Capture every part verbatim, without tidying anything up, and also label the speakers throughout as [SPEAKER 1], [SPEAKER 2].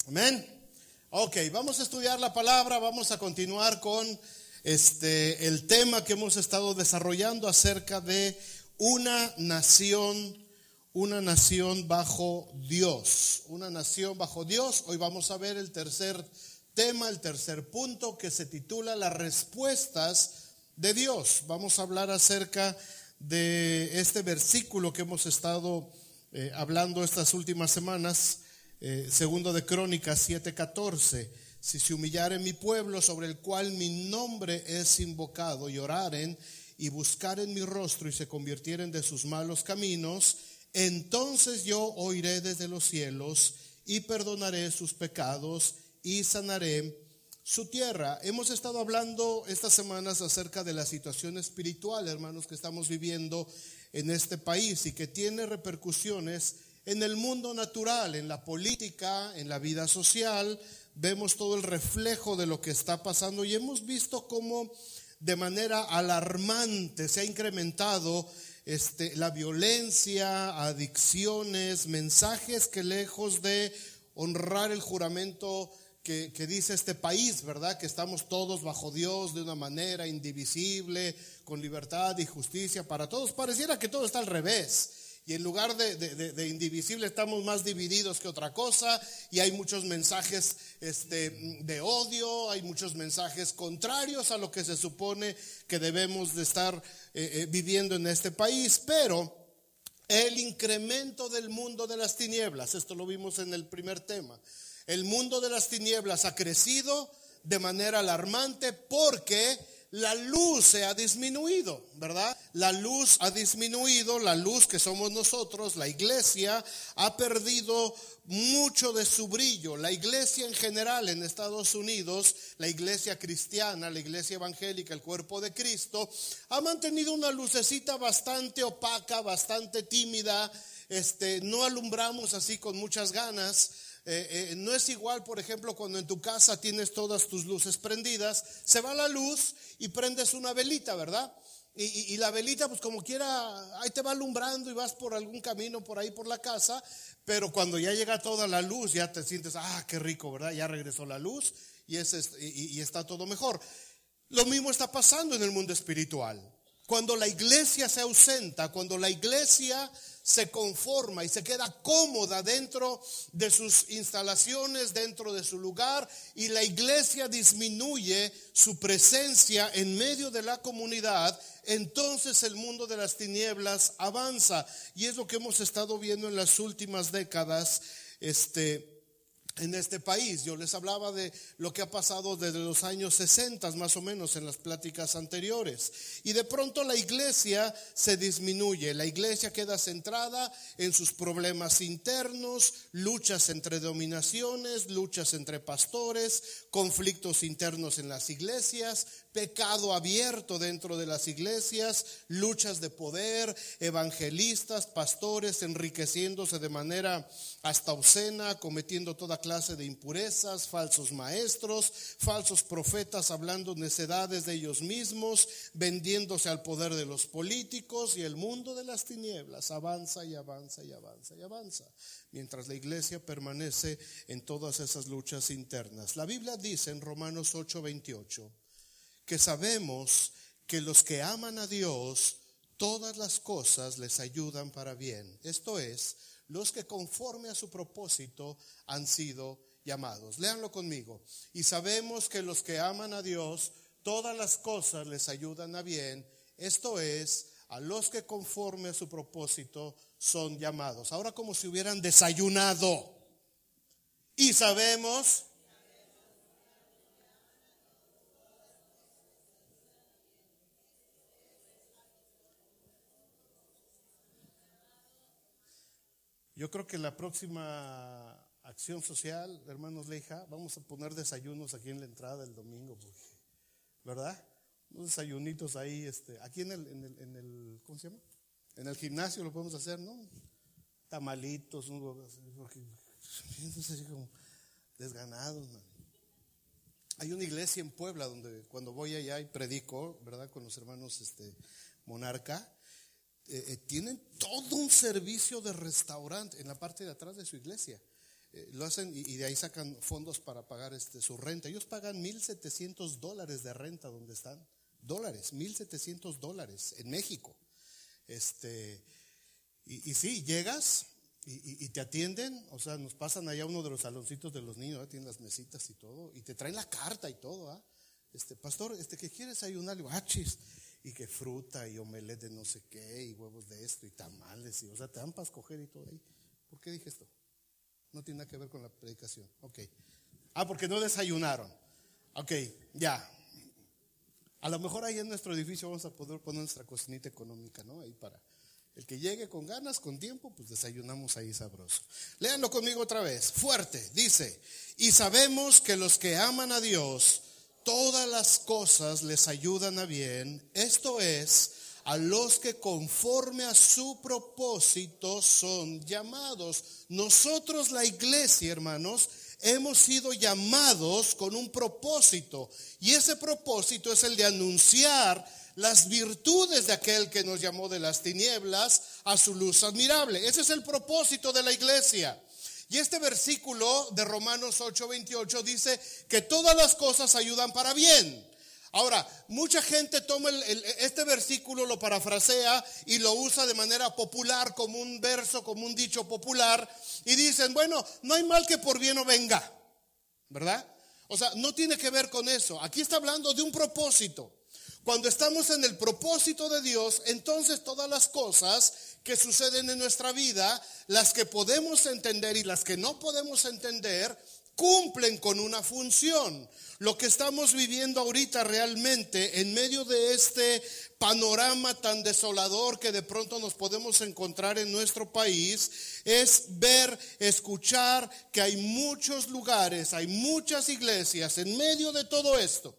[SPEAKER 1] Amén. Ok, vamos a estudiar la palabra, vamos a continuar con este el tema que hemos estado desarrollando acerca de una nación, una nación bajo Dios, una nación bajo Dios. Hoy vamos a ver el tercer tema, el tercer punto, que se titula las respuestas de Dios. Vamos a hablar acerca de este versículo que hemos estado eh, hablando estas últimas semanas. Eh, segundo de Crónicas siete catorce, si se humillare mi pueblo sobre el cual mi nombre es invocado, y oraren y buscaren mi rostro y se convirtieren de sus malos caminos, entonces yo oiré desde los cielos y perdonaré sus pecados y sanaré su tierra. Hemos estado hablando estas semanas acerca de la situación espiritual, hermanos, que estamos viviendo en este país y que tiene repercusiones en el mundo natural, en la política, en la vida social. Vemos todo el reflejo de lo que está pasando y hemos visto cómo de manera alarmante se ha incrementado este, la violencia, adicciones, mensajes que lejos de honrar el juramento que, que dice este país, ¿verdad? Que estamos todos bajo Dios de una manera indivisible, con libertad y justicia para todos. Pareciera que todo está al revés. Y en lugar de, de, de indivisible estamos más divididos que otra cosa, y hay muchos mensajes este, de odio, hay muchos mensajes contrarios a lo que se supone que debemos de estar eh, eh, viviendo en este país. Pero el incremento del mundo de las tinieblas, esto lo vimos en el primer tema, el mundo de las tinieblas ha crecido de manera alarmante porque la luz se ha disminuido, ¿verdad? La luz ha disminuido, la luz que somos nosotros, la iglesia, ha perdido mucho de su brillo. La iglesia en general en Estados Unidos, la iglesia cristiana, la iglesia evangélica, el cuerpo de Cristo, ha mantenido una lucecita bastante opaca, bastante tímida. Este, no alumbramos así con muchas ganas. Eh, eh, no es igual, por ejemplo, cuando en tu casa tienes todas tus luces prendidas, se va la luz y prendes una velita, ¿verdad? Y, y, y la velita, pues como quiera, ahí te va alumbrando y vas por algún camino por ahí por la casa, pero cuando ya llega toda la luz, ya te sientes, ah, qué rico, ¿verdad? Ya regresó la luz y, es, y, y está todo mejor. Lo mismo está pasando en el mundo espiritual. Cuando la iglesia se ausenta, cuando la iglesia se conforma y se queda cómoda dentro de sus instalaciones, dentro de su lugar, y la iglesia disminuye su presencia en medio de la comunidad, entonces el mundo de las tinieblas avanza. Y es lo que hemos estado viendo en las últimas décadas este en este país. Yo les hablaba de lo que ha pasado desde los años sesenta más o menos en las pláticas anteriores, y de pronto la iglesia se disminuye, la iglesia queda centrada en sus problemas internos, luchas entre dominaciones, luchas entre pastores, conflictos internos en las iglesias, pecado abierto dentro de las iglesias, luchas de poder, evangelistas, pastores enriqueciéndose de manera hasta obscena, cometiendo toda clase de impurezas, falsos maestros, falsos profetas hablando necedades de ellos mismos, vendiéndose al poder de los políticos, y el mundo de las tinieblas avanza y avanza y avanza y avanza, mientras la iglesia permanece en todas esas luchas internas. La Biblia dice en Romanos ocho veintiocho que sabemos que los que aman a Dios, todas las cosas les ayudan para bien. Esto es, los que conforme a su propósito han sido llamados. Léanlo conmigo. Y sabemos que los que aman a Dios, todas las cosas les ayudan a bien. Esto es, a los que conforme a su propósito son llamados. Ahora como si hubieran desayunado. Y sabemos. Yo creo que la próxima acción social, hermanos Leija, vamos a poner desayunos aquí en la entrada el domingo, porque, ¿verdad? Unos desayunitos ahí, este, aquí en el, en el, en el, ¿cómo se llama? En el gimnasio lo podemos hacer, ¿no? Tamalitos, un, porque así como desganados, man. Hay una iglesia en Puebla donde cuando voy allá y predico, ¿verdad? Con los hermanos este, Monarca. Eh, eh, tienen todo un servicio de restaurante en la parte de atrás de su iglesia. eh, lo hacen y, y de ahí sacan fondos para pagar este, su renta. Ellos pagan mil setecientos dólares de renta donde están. Dólares, mil setecientos dólares en México. Este, y, y sí, llegas y, y, y te atienden, o sea, nos pasan allá uno de los saloncitos de los niños, ¿eh? Tienen las mesitas y todo, y te traen la carta y todo, ¿eh? Este, pastor, este, ¿qué quieres desayunar? Ah, chis, y que fruta y omelette de no sé qué, y huevos de esto, y tamales, y, o sea, te dan para escoger y todo ahí. ¿Por qué dije esto? No tiene nada que ver con la predicación. Ok. Ah, porque no desayunaron. Ok, ya. A lo mejor ahí en nuestro edificio vamos a poder poner nuestra cocinita económica, ¿no? Ahí para el que llegue con ganas, con tiempo, pues desayunamos ahí sabroso. Léanlo conmigo otra vez, fuerte. Dice, y sabemos que los que aman a Dios, todas las cosas les ayudan a bien. Esto es, a los que conforme a su propósito son llamados. Nosotros, la iglesia, hermanos, hemos sido llamados con un propósito, y ese propósito es el de anunciar las virtudes de aquel que nos llamó de las tinieblas a su luz admirable. Ese es el propósito de la iglesia. Y este versículo de Romanos ocho veintiocho dice que todas las cosas ayudan para bien. Ahora, mucha gente toma el, el, este versículo, lo parafrasea y lo usa de manera popular, como un verso, como un dicho popular, y dicen, bueno, no hay mal que por bien no venga, ¿verdad? O sea, no tiene que ver con eso. Aquí está hablando de un propósito. Cuando estamos en el propósito de Dios, entonces todas las cosas que suceden en nuestra vida, las que podemos entender y las que no podemos entender, cumplen con una función. Lo que estamos viviendo ahorita realmente en medio de este panorama tan desolador que de pronto nos podemos encontrar en nuestro país, es ver, escuchar que hay muchos lugares, hay muchas iglesias en medio de todo esto.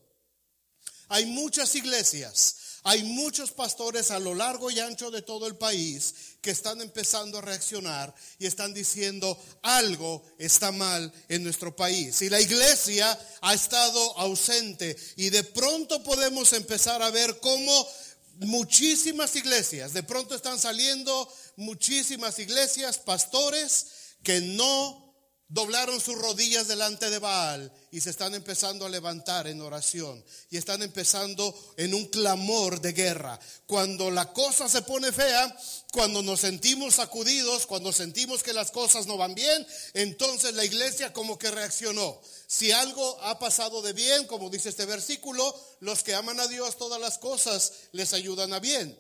[SPEAKER 1] Hay muchas iglesias, hay muchos pastores a lo largo y ancho de todo el país que están empezando a reaccionar y están diciendo algo está mal en nuestro país. Y la iglesia ha estado ausente, y de pronto podemos empezar a ver cómo muchísimas iglesias, de pronto están saliendo muchísimas iglesias, pastores que no doblaron sus rodillas delante de Baal y se están empezando a levantar en oración y están empezando en un clamor de guerra. Cuando la cosa se pone fea, cuando nos sentimos sacudidos, cuando sentimos que las cosas no van bien, entonces la iglesia como que reaccionó. Si algo ha pasado de bien, como dice este versículo, los que aman a Dios, todas las cosas les ayudan a bien.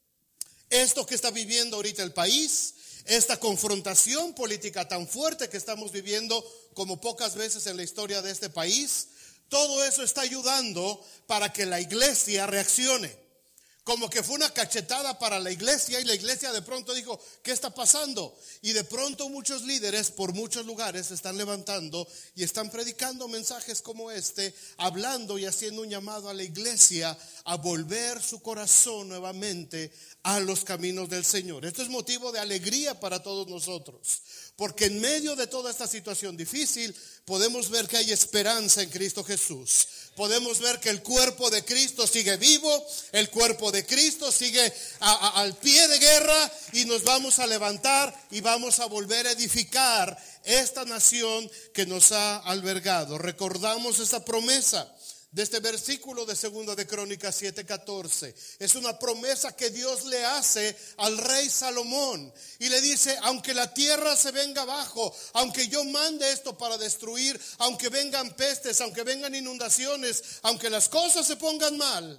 [SPEAKER 1] Esto que está viviendo ahorita el país, esta confrontación política tan fuerte que estamos viviendo como pocas veces en la historia de este país, todo eso está ayudando para que la iglesia reaccione. Como que fue una cachetada para la iglesia, y la iglesia de pronto dijo, ¿qué está pasando? Y de pronto muchos líderes por muchos lugares se están levantando y están predicando mensajes como este, hablando y haciendo un llamado a la iglesia a volver su corazón nuevamente a los caminos del Señor. Esto es motivo de alegría para todos nosotros, porque en medio de toda esta situación difícil podemos ver que hay esperanza en Cristo Jesús. Podemos ver que el cuerpo de Cristo sigue vivo, el cuerpo de Cristo sigue a, a, al pie de guerra, y nos vamos a levantar y vamos a volver a edificar esta nación que nos ha albergado. Recordamos esa promesa de este versículo de Segunda de Crónicas siete catorce. Es una promesa que Dios le hace al rey Salomón y le dice, aunque la tierra se venga abajo, aunque yo mande esto para destruir, aunque vengan pestes, aunque vengan inundaciones, aunque las cosas se pongan mal,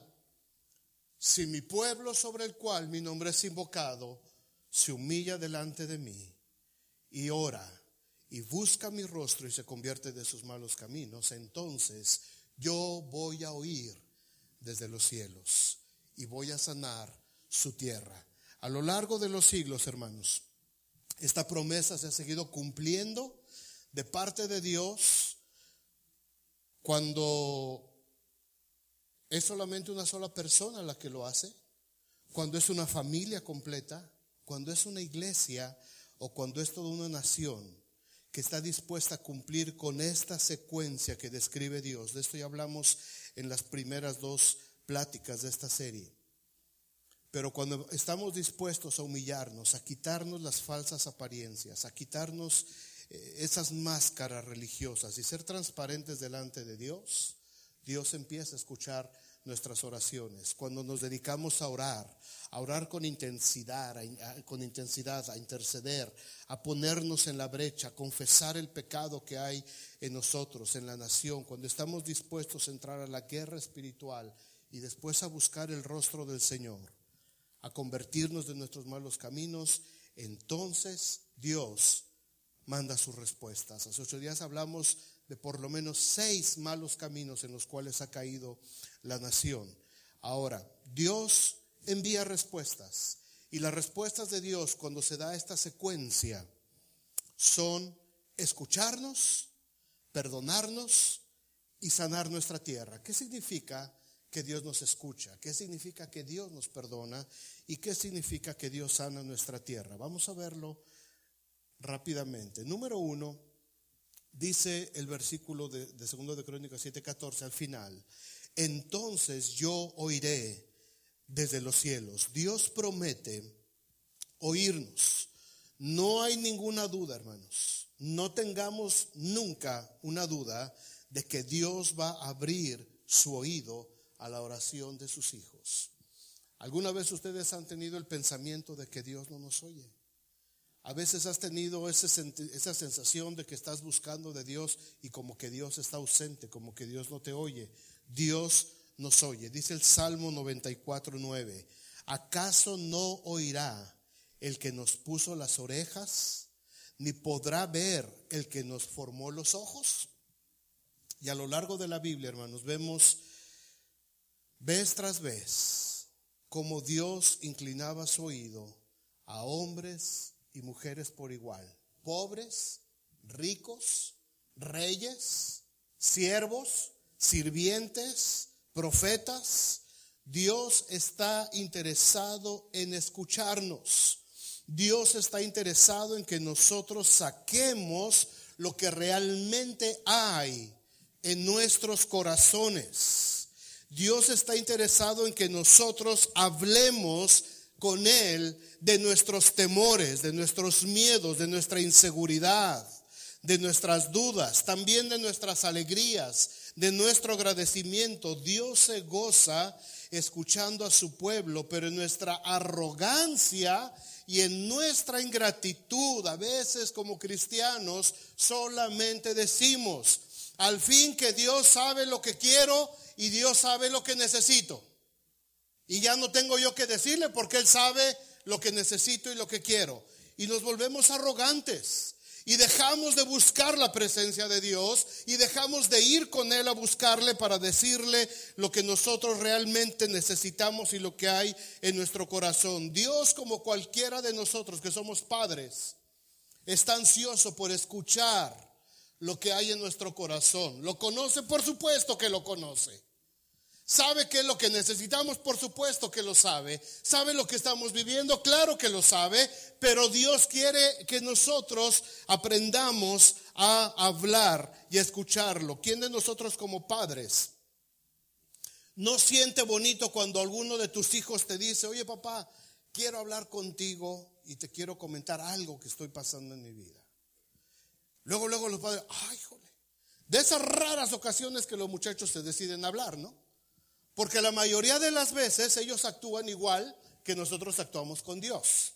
[SPEAKER 1] si mi pueblo sobre el cual mi nombre es invocado se humilla delante de mí y ora y busca mi rostro y se convierte de sus malos caminos, entonces yo voy a oír desde los cielos y voy a sanar su tierra. A lo largo de los siglos, hermanos, esta promesa se ha seguido cumpliendo de parte de Dios cuando es solamente una sola persona la que lo hace, cuando es una familia completa, cuando es una iglesia o cuando es toda una nación que está dispuesta a cumplir con esta secuencia que describe Dios. De esto ya hablamos en las primeras dos pláticas de esta serie. Pero cuando estamos dispuestos a humillarnos, a quitarnos las falsas apariencias, a quitarnos eh, esas máscaras religiosas y ser transparentes delante de Dios, Dios empieza a escuchar nuestras oraciones. Cuando nos dedicamos a orar, a orar con intensidad, a, a, con intensidad, a interceder, a ponernos en la brecha, a confesar el pecado que hay en nosotros, en la nación, cuando estamos dispuestos a entrar a la guerra espiritual y después a buscar el rostro del Señor, a convertirnos de nuestros malos caminos, entonces Dios manda sus respuestas. Hace ocho días hablamos de por lo menos seis malos caminos en los cuales ha caído la nación. Ahora, Dios envía respuestas, y las respuestas de Dios cuando se da esta secuencia son escucharnos, perdonarnos y sanar nuestra tierra. ¿Qué significa que Dios nos escucha? ¿Qué significa que Dios nos perdona? ¿Y qué significa que Dios sana nuestra tierra? Vamos a verlo rápidamente. Número uno, dice el versículo de, de segundo de Crónicas siete catorce al final: entonces yo oiré desde los cielos. Dios promete oírnos. No hay ninguna duda, hermanos. No tengamos nunca una duda de que Dios va a abrir su oído a la oración de sus hijos. ¿Alguna vez ustedes han tenido el pensamiento de que Dios no nos oye? A veces has tenido ese, esa sensación de que estás buscando de Dios y como que Dios está ausente, como que Dios no te oye. Dios nos oye. Dice el Salmo noventa y cuatro nueve: ¿acaso no oirá el que nos puso las orejas, ni podrá ver el que nos formó los ojos? Y a lo largo de la Biblia, hermanos, vemos vez tras vez cómo Dios inclinaba su oído a hombres y mujeres por igual, pobres, ricos, reyes, siervos, sirvientes, profetas. Dios está interesado en escucharnos. Dios está interesado en que nosotros saquemos lo que realmente hay en nuestros corazones. Dios está interesado en que nosotros hablemos con Él de nuestros temores, de nuestros miedos, de nuestra inseguridad, de nuestras dudas, también de nuestras alegrías, de nuestro agradecimiento. Dios se goza escuchando a su pueblo, pero en nuestra arrogancia y en nuestra ingratitud, a veces como cristianos, solamente decimos: al fin que Dios sabe lo que quiero y Dios sabe lo que necesito. Y ya no tengo yo que decirle porque Él sabe lo que necesito y lo que quiero. Y nos volvemos arrogantes y dejamos de buscar la presencia de Dios y dejamos de ir con Él a buscarle para decirle lo que nosotros realmente necesitamos y lo que hay en nuestro corazón. Dios, como cualquiera de nosotros que somos padres, está ansioso por escuchar lo que hay en nuestro corazón. ¿Lo conoce? Por supuesto que lo conoce. ¿Sabe qué es lo que necesitamos? Por supuesto que lo sabe. ¿Sabe lo que estamos viviendo? Claro que lo sabe. Pero Dios quiere que nosotros aprendamos a hablar y a escucharlo. ¿Quién de nosotros como padres no siente bonito cuando alguno de tus hijos te dice: oye papá, quiero hablar contigo y te quiero comentar algo que estoy pasando en mi vida? Luego, luego los padres: ay, jole. De esas raras ocasiones que los muchachos se deciden hablar, ¿no? Porque la mayoría de las veces ellos actúan igual que nosotros actuamos con Dios.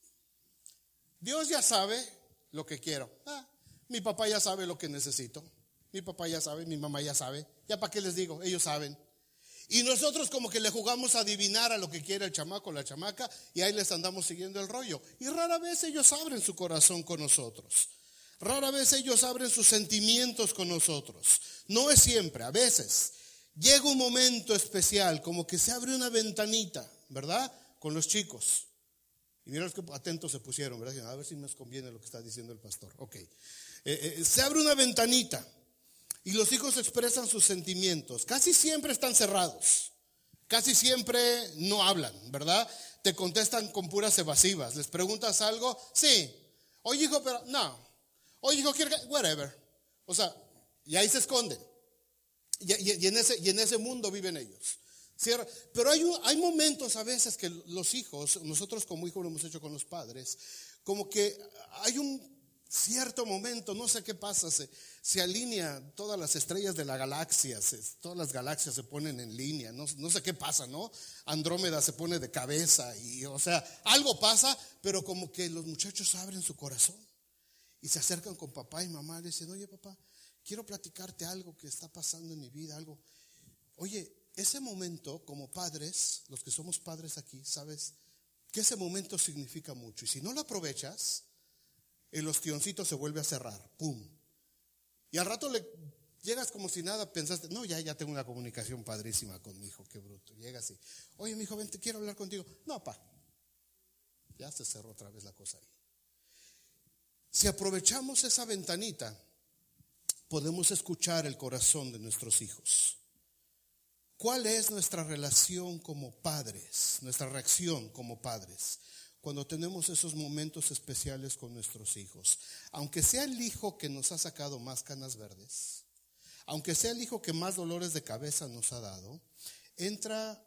[SPEAKER 1] Dios ya sabe lo que quiero. Ah, mi papá ya sabe lo que necesito. Mi papá ya sabe, mi mamá ya sabe. ¿Ya para qué les digo? Ellos saben. Y nosotros como que le jugamos a adivinar a lo que quiere el chamaco o la chamaca y ahí les andamos siguiendo el rollo. Y rara vez ellos abren su corazón con nosotros. Rara vez ellos abren sus sentimientos con nosotros. No es siempre, a veces. Llega un momento especial, como que se abre una ventanita, ¿verdad? Con los chicos. Y mira los que atentos se pusieron, ¿verdad? A ver si nos conviene lo que está diciendo el pastor. Ok. Eh, eh, se abre una ventanita y los hijos expresan sus sentimientos. Casi siempre están cerrados. Casi siempre no hablan, ¿verdad? Te contestan con puras evasivas. Les preguntas algo, sí. Oye, hijo, pero no. Oye, hijo, quiere que, whatever. O sea, y ahí se esconden. Y, y, y, en ese, y en ese mundo viven ellos. Cierra. Pero hay, un, hay momentos a veces que los hijos, nosotros como hijos lo hemos hecho con los padres, como que hay un cierto momento, no sé qué pasa, se, se alinea todas las estrellas de la galaxia, se, todas las galaxias se ponen en línea, no, no sé qué pasa, ¿no? Andrómeda se pone de cabeza y, o sea, algo pasa, pero como que los muchachos abren su corazón y se acercan con papá y mamá y dicen, oye papá, quiero platicarte algo que está pasando en mi vida, algo. Oye, ese momento como padres, los que somos padres aquí, sabes que ese momento significa mucho, y si no lo aprovechas, el ostioncito se vuelve a cerrar, pum. Y al rato le llegas como si nada, pensaste, no, ya, ya tengo una comunicación padrísima con mi hijo, qué bruto. Llegas y, oye, mi hijo, ven, te quiero hablar contigo. No, pa, ya se cerró otra vez la cosa ahí. Si aprovechamos esa ventanita, podemos escuchar el corazón de nuestros hijos. ¿Cuál es nuestra relación como padres, nuestra reacción como padres cuando tenemos esos momentos especiales con nuestros hijos? Aunque sea el hijo que nos ha sacado más canas verdes, aunque sea el hijo que más dolores de cabeza nos ha dado, entra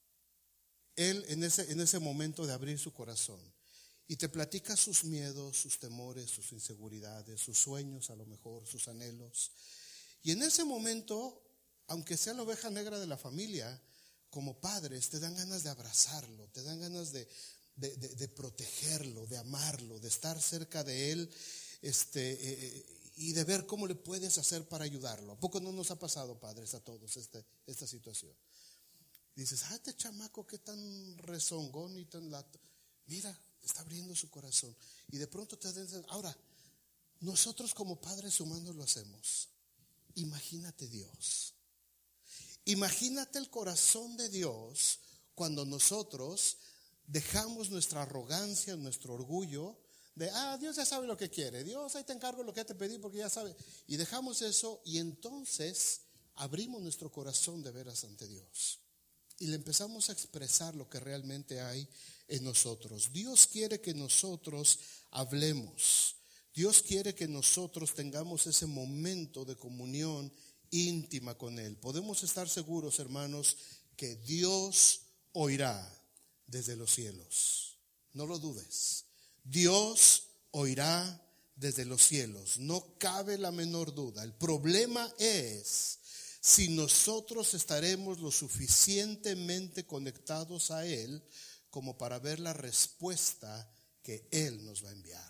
[SPEAKER 1] él en ese, en ese momento de abrir su corazón y te platica sus miedos, sus temores, sus inseguridades, sus sueños a lo mejor, sus anhelos. Y en ese momento, aunque sea la oveja negra de la familia, como padres te dan ganas de abrazarlo, te dan ganas de, de, de, de protegerlo, de amarlo, de estar cerca de él, este, eh, y de ver cómo le puedes hacer para ayudarlo. ¿A poco no nos ha pasado, padres, a todos este, esta situación? Dices, ah, este chamaco qué tan rezongón y tan lato. Mira, está abriendo su corazón. Y de pronto te dicen, ahora, nosotros como padres humanos lo hacemos. Imagínate Dios. Imagínate el corazón de Dios cuando nosotros dejamos nuestra arrogancia, nuestro orgullo de, ah, Dios ya sabe lo que quiere, Dios ahí te encargo lo que te pedí porque ya sabe. Y dejamos eso y entonces abrimos nuestro corazón de veras ante Dios. Y le empezamos a expresar lo que realmente hay en nosotros. Dios quiere que nosotros hablemos. Dios quiere que nosotros tengamos ese momento de comunión íntima con Él. Podemos estar seguros, hermanos, que Dios oirá desde los cielos. No lo dudes. Dios oirá desde los cielos. No cabe la menor duda. El problema es si nosotros estaremos lo suficientemente conectados a Él como para ver la respuesta que Él nos va a enviar.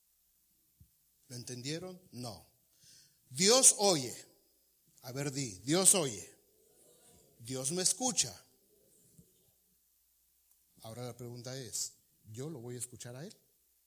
[SPEAKER 1] ¿Lo entendieron? No. Dios oye. A ver, di, Dios oye. Dios me escucha. Ahora la pregunta es, ¿yo lo voy a escuchar a Él?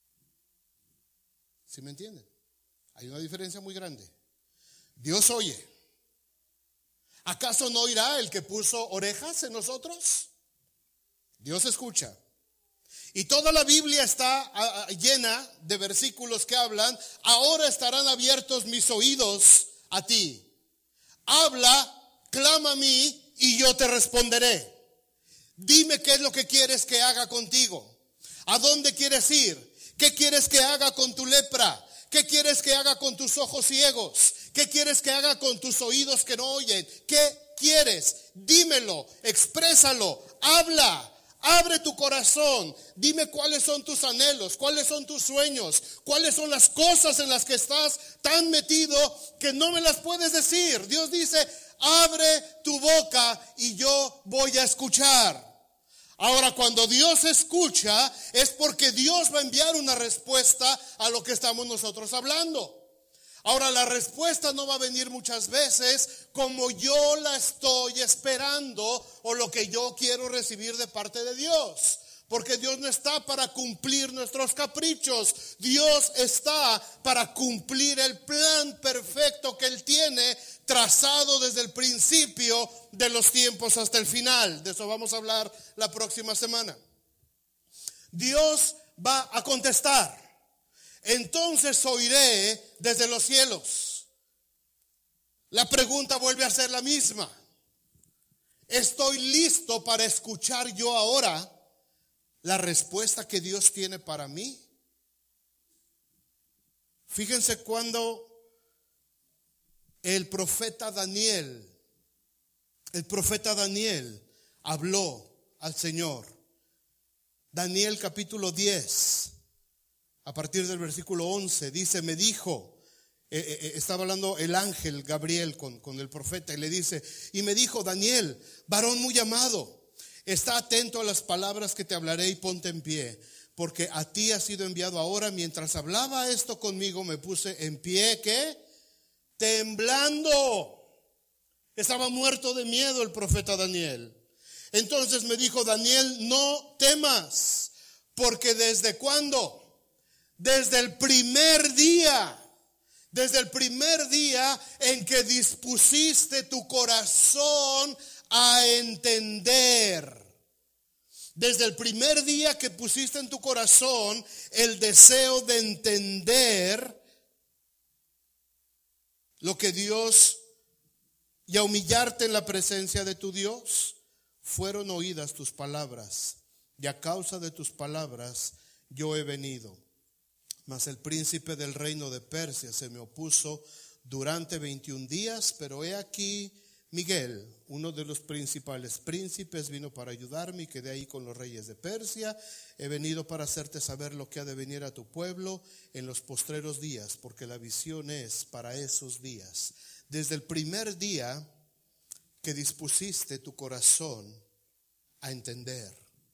[SPEAKER 1] ¿Sí me entienden? Hay una diferencia muy grande. Dios oye. ¿Acaso no oirá el que puso orejas en nosotros? Dios escucha. Y toda la Biblia está llena de versículos que hablan, ahora estarán abiertos mis oídos a ti. Habla, clama a mí y yo te responderé. Dime qué es lo que quieres que haga contigo. ¿A dónde quieres ir? ¿Qué quieres que haga con tu lepra? ¿Qué quieres que haga con tus ojos ciegos? ¿Qué quieres que haga con tus oídos que no oyen? ¿Qué quieres? Dímelo, exprésalo, habla. Abre tu corazón, dime cuáles son tus anhelos, cuáles son tus sueños, cuáles son las cosas en las que estás tan metido que no me las puedes decir. Dios dice, abre tu boca y yo voy a escuchar. Ahora, cuando Dios escucha, es porque Dios va a enviar una respuesta a lo que estamos nosotros hablando. Ahora, la respuesta no va a venir muchas veces como yo la estoy esperando o lo que yo quiero recibir de parte de Dios. Porque Dios no está para cumplir nuestros caprichos. Dios está para cumplir el plan perfecto que Él tiene trazado desde el principio de los tiempos hasta el final. De eso vamos a hablar la próxima semana. Dios va a contestar. Entonces oiré desde los cielos. La pregunta vuelve a ser la misma. ¿Estoy listo para escuchar yo ahora la respuesta que Dios tiene para mí? Fíjense cuando el profeta Daniel, el profeta Daniel habló al Señor. Daniel capítulo diez. a partir del versículo once, dice, me dijo, eh, eh, estaba hablando el ángel Gabriel con, con el profeta y le dice, y me dijo, Daniel, varón muy amado, está atento a las palabras que te hablaré y ponte en pie, porque a ti ha sido enviado ahora. Mientras hablaba esto conmigo, me puse en pie, ¿qué? Temblando. Estaba muerto de miedo el profeta Daniel. Entonces me dijo, Daniel, no temas, porque ¿desde cuándo? Desde el primer día, desde el primer día en que dispusiste tu corazón a entender. Desde el primer día que pusiste en tu corazón el deseo de entender lo que Dios, y a humillarte en la presencia de tu Dios, fueron oídas tus palabras, y a causa de tus palabras yo he venido. Mas el príncipe del reino de Persia se me opuso durante veintiún días, pero he aquí Miguel, uno de los principales príncipes, vino para ayudarme y quedé ahí con los reyes de Persia. He venido para hacerte saber lo que ha de venir a tu pueblo en los postreros días, porque la visión es para esos días. Desde el primer día que dispusiste tu corazón a entender,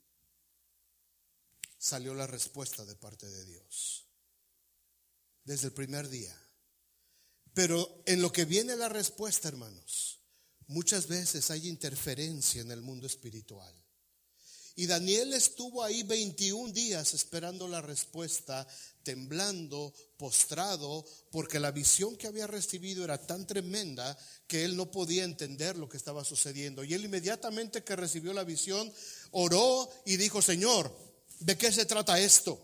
[SPEAKER 1] salió la respuesta de parte de Dios. Desde el primer día. Pero en lo que viene la respuesta, hermanos, muchas veces hay interferencia en el mundo espiritual. Y Daniel estuvo ahí veintiún días esperando la respuesta, temblando, postrado, porque la visión que había recibido era tan tremenda que él no podía entender lo que estaba sucediendo. Y él inmediatamente que recibió la visión, oró y dijo, Señor, ¿de qué se trata esto?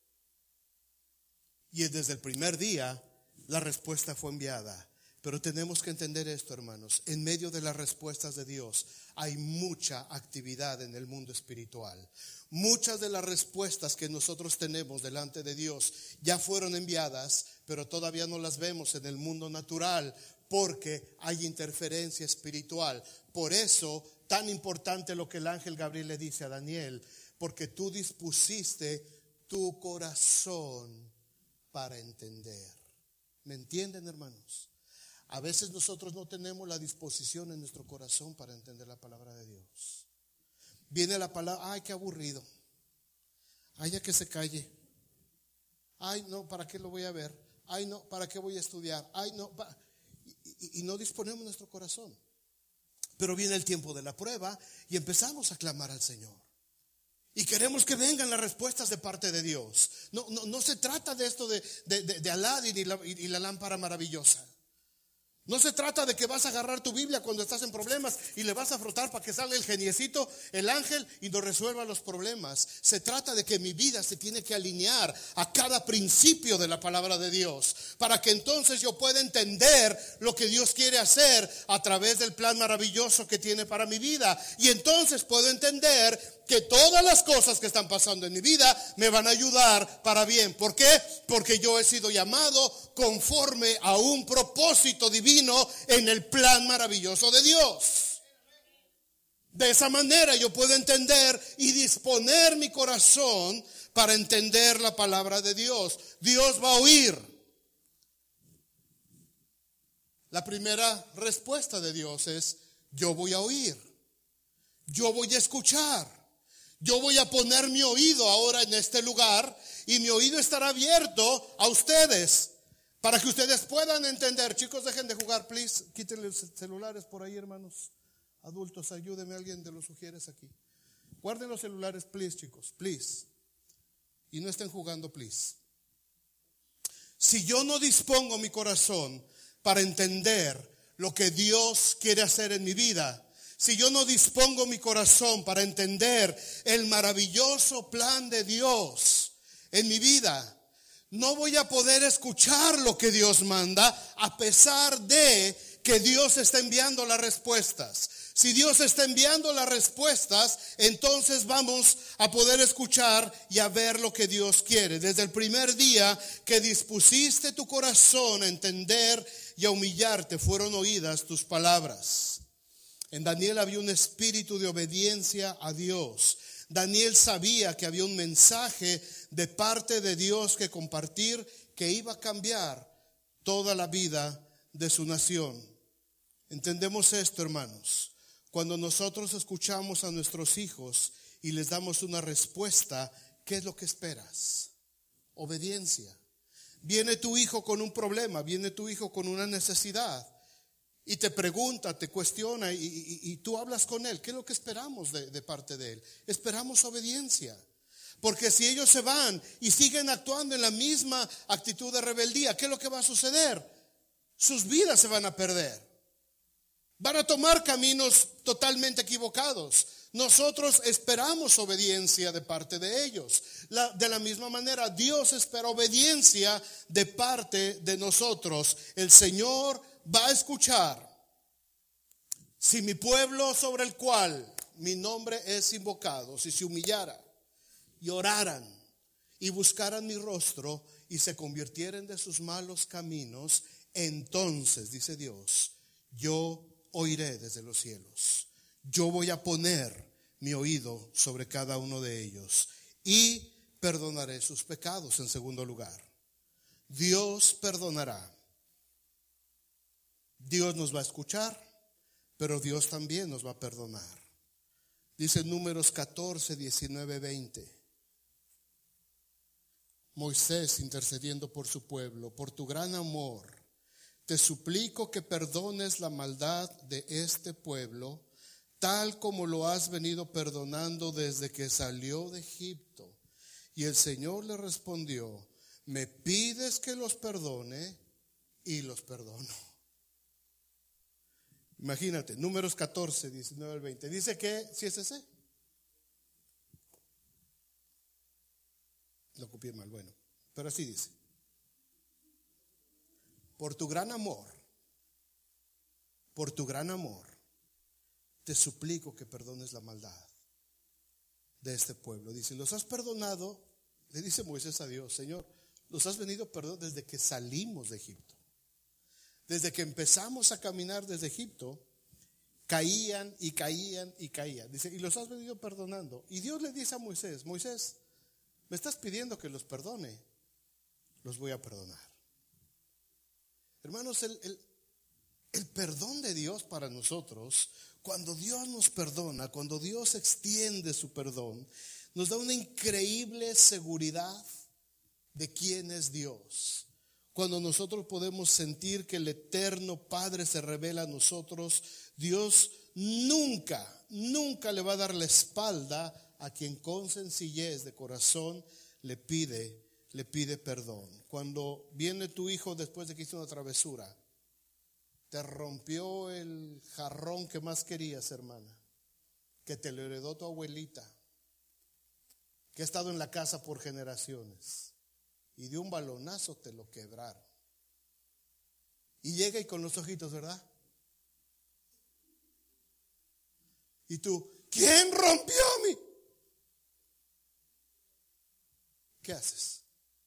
[SPEAKER 1] Y desde el primer día la respuesta fue enviada. Pero tenemos que entender esto, hermanos. En medio de las respuestas de Dios hay mucha actividad en el mundo espiritual. Muchas de las respuestas que nosotros tenemos delante de Dios ya fueron enviadas, pero todavía no las vemos en el mundo natural porque hay interferencia espiritual. Por eso, tan importante lo que el ángel Gabriel le dice a Daniel, porque tú dispusiste tu corazón para entender. ¿Me entienden, hermanos? A veces nosotros no tenemos la disposición en nuestro corazón para entender la palabra de Dios. Viene la palabra, ay, qué aburrido. Ay, ya que se calle. Ay, no, ¿para qué lo voy a ver? Ay, no, ¿para qué voy a estudiar? Ay, no, para... y, y, y no disponemos nuestro corazón. Pero viene el tiempo de la prueba y empezamos a clamar al Señor. Y queremos que vengan las respuestas de parte de Dios. No, no, no se trata de esto de, de, de, de Aladín y la, y la lámpara maravillosa. No se trata de que vas a agarrar tu Biblia cuando estás en problemas y le vas a frotar para que salga el geniecito, el ángel, y nos resuelva los problemas. Se trata de que mi vida se tiene que alinear a cada principio de la palabra de Dios, para que entonces yo pueda entender lo que Dios quiere hacer a través del plan maravilloso que tiene para mi vida. Y entonces puedo entender que todas las cosas que están pasando en mi vida me van a ayudar para bien. ¿Por qué? Porque yo he sido llamado conforme a un propósito divino en el plan maravilloso de Dios. De esa manera yo puedo entender y disponer mi corazón para entender la palabra de Dios. Dios va a oír. La primera respuesta de Dios es: yo voy a oír, yo voy a escuchar. Yo voy a poner mi oído ahora en este lugar y mi oído estará abierto a ustedes para que ustedes puedan entender. Chicos, dejen de jugar, please. Quítenle los celulares por ahí, hermanos. Adultos, ayúdenme, alguien de los sugieres aquí. Guarden los celulares, please, chicos, please. Y no estén jugando, please. Si yo no dispongo mi corazón para entender lo que Dios quiere hacer en mi vida, si yo no dispongo mi corazón para entender el maravilloso plan de Dios en mi vida, no voy a poder escuchar lo que Dios manda, a pesar de que Dios está enviando las respuestas. Si Dios está enviando las respuestas, entonces vamos a poder escuchar y a ver lo que Dios quiere. Desde el primer día que dispusiste tu corazón a entender y a humillarte, fueron oídas tus palabras. En Daniel había un espíritu de obediencia a Dios. Daniel sabía que había un mensaje de parte de Dios que compartir, que iba a cambiar toda la vida de su nación. Entendemos esto, hermanos. Cuando nosotros escuchamos a nuestros hijos y les damos una respuesta, ¿qué es lo que esperas? Obediencia. Viene tu hijo con un problema, viene tu hijo con una necesidad y te pregunta, te cuestiona y, y, y tú hablas con él. ¿Qué es lo que esperamos de, de parte de él? Esperamos obediencia. Porque si ellos se van y siguen actuando en la misma actitud de rebeldía, ¿qué es lo que va a suceder? Sus vidas se van a perder. Van a tomar caminos totalmente equivocados. Nosotros esperamos obediencia de parte de ellos. La, de la misma manera, Dios espera obediencia de parte de nosotros. El Señor va a escuchar. Si mi pueblo sobre el cual mi nombre es invocado, si se humillara y oraran y buscaran mi rostro y se convirtieren de sus malos caminos, entonces, dice Dios, yo oiré desde los cielos. Yo voy a poner mi oído sobre cada uno de ellos y perdonaré sus pecados. En segundo lugar, Dios perdonará. Dios nos va a escuchar, pero Dios también nos va a perdonar. Dice Números catorce, diecinueve, veinte. Moisés intercediendo por su pueblo: por tu gran amor, te suplico que perdones la maldad de este pueblo, tal como lo has venido perdonando desde que salió de Egipto. Y el Señor le respondió: me pides que los perdone, y los perdono. Imagínate, Números catorce, diecinueve al veinte. Dice que, si es ese, lo copié mal, bueno, pero así dice: por tu gran amor, por tu gran amor, te suplico que perdones la maldad de este pueblo. Dice, los has perdonado, le dice Moisés a Dios: Señor, los has venido a perdonar desde que salimos de Egipto. Desde que empezamos a caminar desde Egipto, caían y caían y caían. Dice, y los has venido perdonando. Y Dios le dice a Moisés: Moisés, me estás pidiendo que los perdone, los voy a perdonar. Hermanos, el, el, el perdón de Dios para nosotros, cuando Dios nos perdona, cuando Dios extiende su perdón, nos da una increíble seguridad de quién es Dios. Cuando nosotros podemos sentir que el eterno Padre se revela a nosotros, Dios nunca, nunca le va a dar la espalda a quien con sencillez de corazón le pide, le pide perdón. Cuando viene tu hijo después de que hizo una travesura, te rompió el jarrón que más querías, hermana, que te lo heredó tu abuelita, que ha estado en la casa por generaciones, y de un balonazo te lo quebraron. Y llega y con los ojitos, ¿verdad? Y tú, ¿quién rompió mi? ¿Qué haces?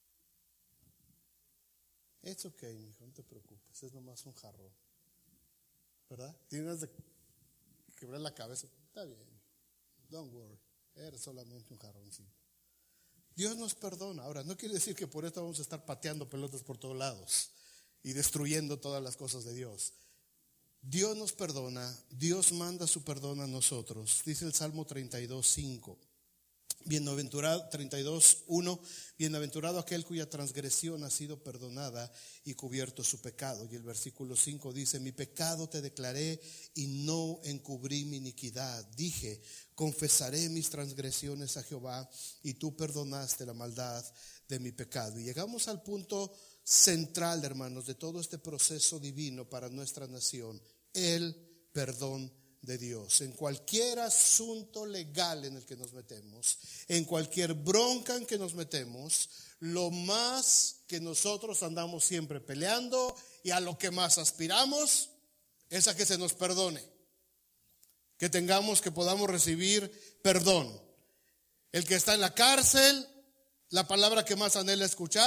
[SPEAKER 1] Es ok, mijo, no te preocupes, es nomás un jarrón, ¿verdad? Tienes de quebrar la cabeza, está bien, don't worry, era solamente un jarroncito. Dios nos perdona. Ahora, no quiere decir que por esto vamos a estar pateando pelotas por todos lados y destruyendo todas las cosas de Dios. Dios nos perdona, Dios manda su perdón a nosotros. Dice el Salmo treinta y dos, cinco. Bienaventurado, treinta y dos, uno. Bienaventurado aquel cuya transgresión ha sido perdonada y cubierto su pecado. Y el versículo cinco dice: mi pecado te declaré y no encubrí mi iniquidad. Dije, confesaré mis transgresiones a Jehová, y tú perdonaste la maldad de mi pecado. Y llegamos al punto central, hermanos, de todo este proceso divino para nuestra nación: el perdón de Dios. En cualquier asunto legal en el que nos metemos, en cualquier bronca en que nos metemos, lo más que nosotros andamos siempre peleando y a lo que más aspiramos es a que se nos perdone, que tengamos, que podamos recibir perdón. El que está en la cárcel, la palabra que más anhela escuchar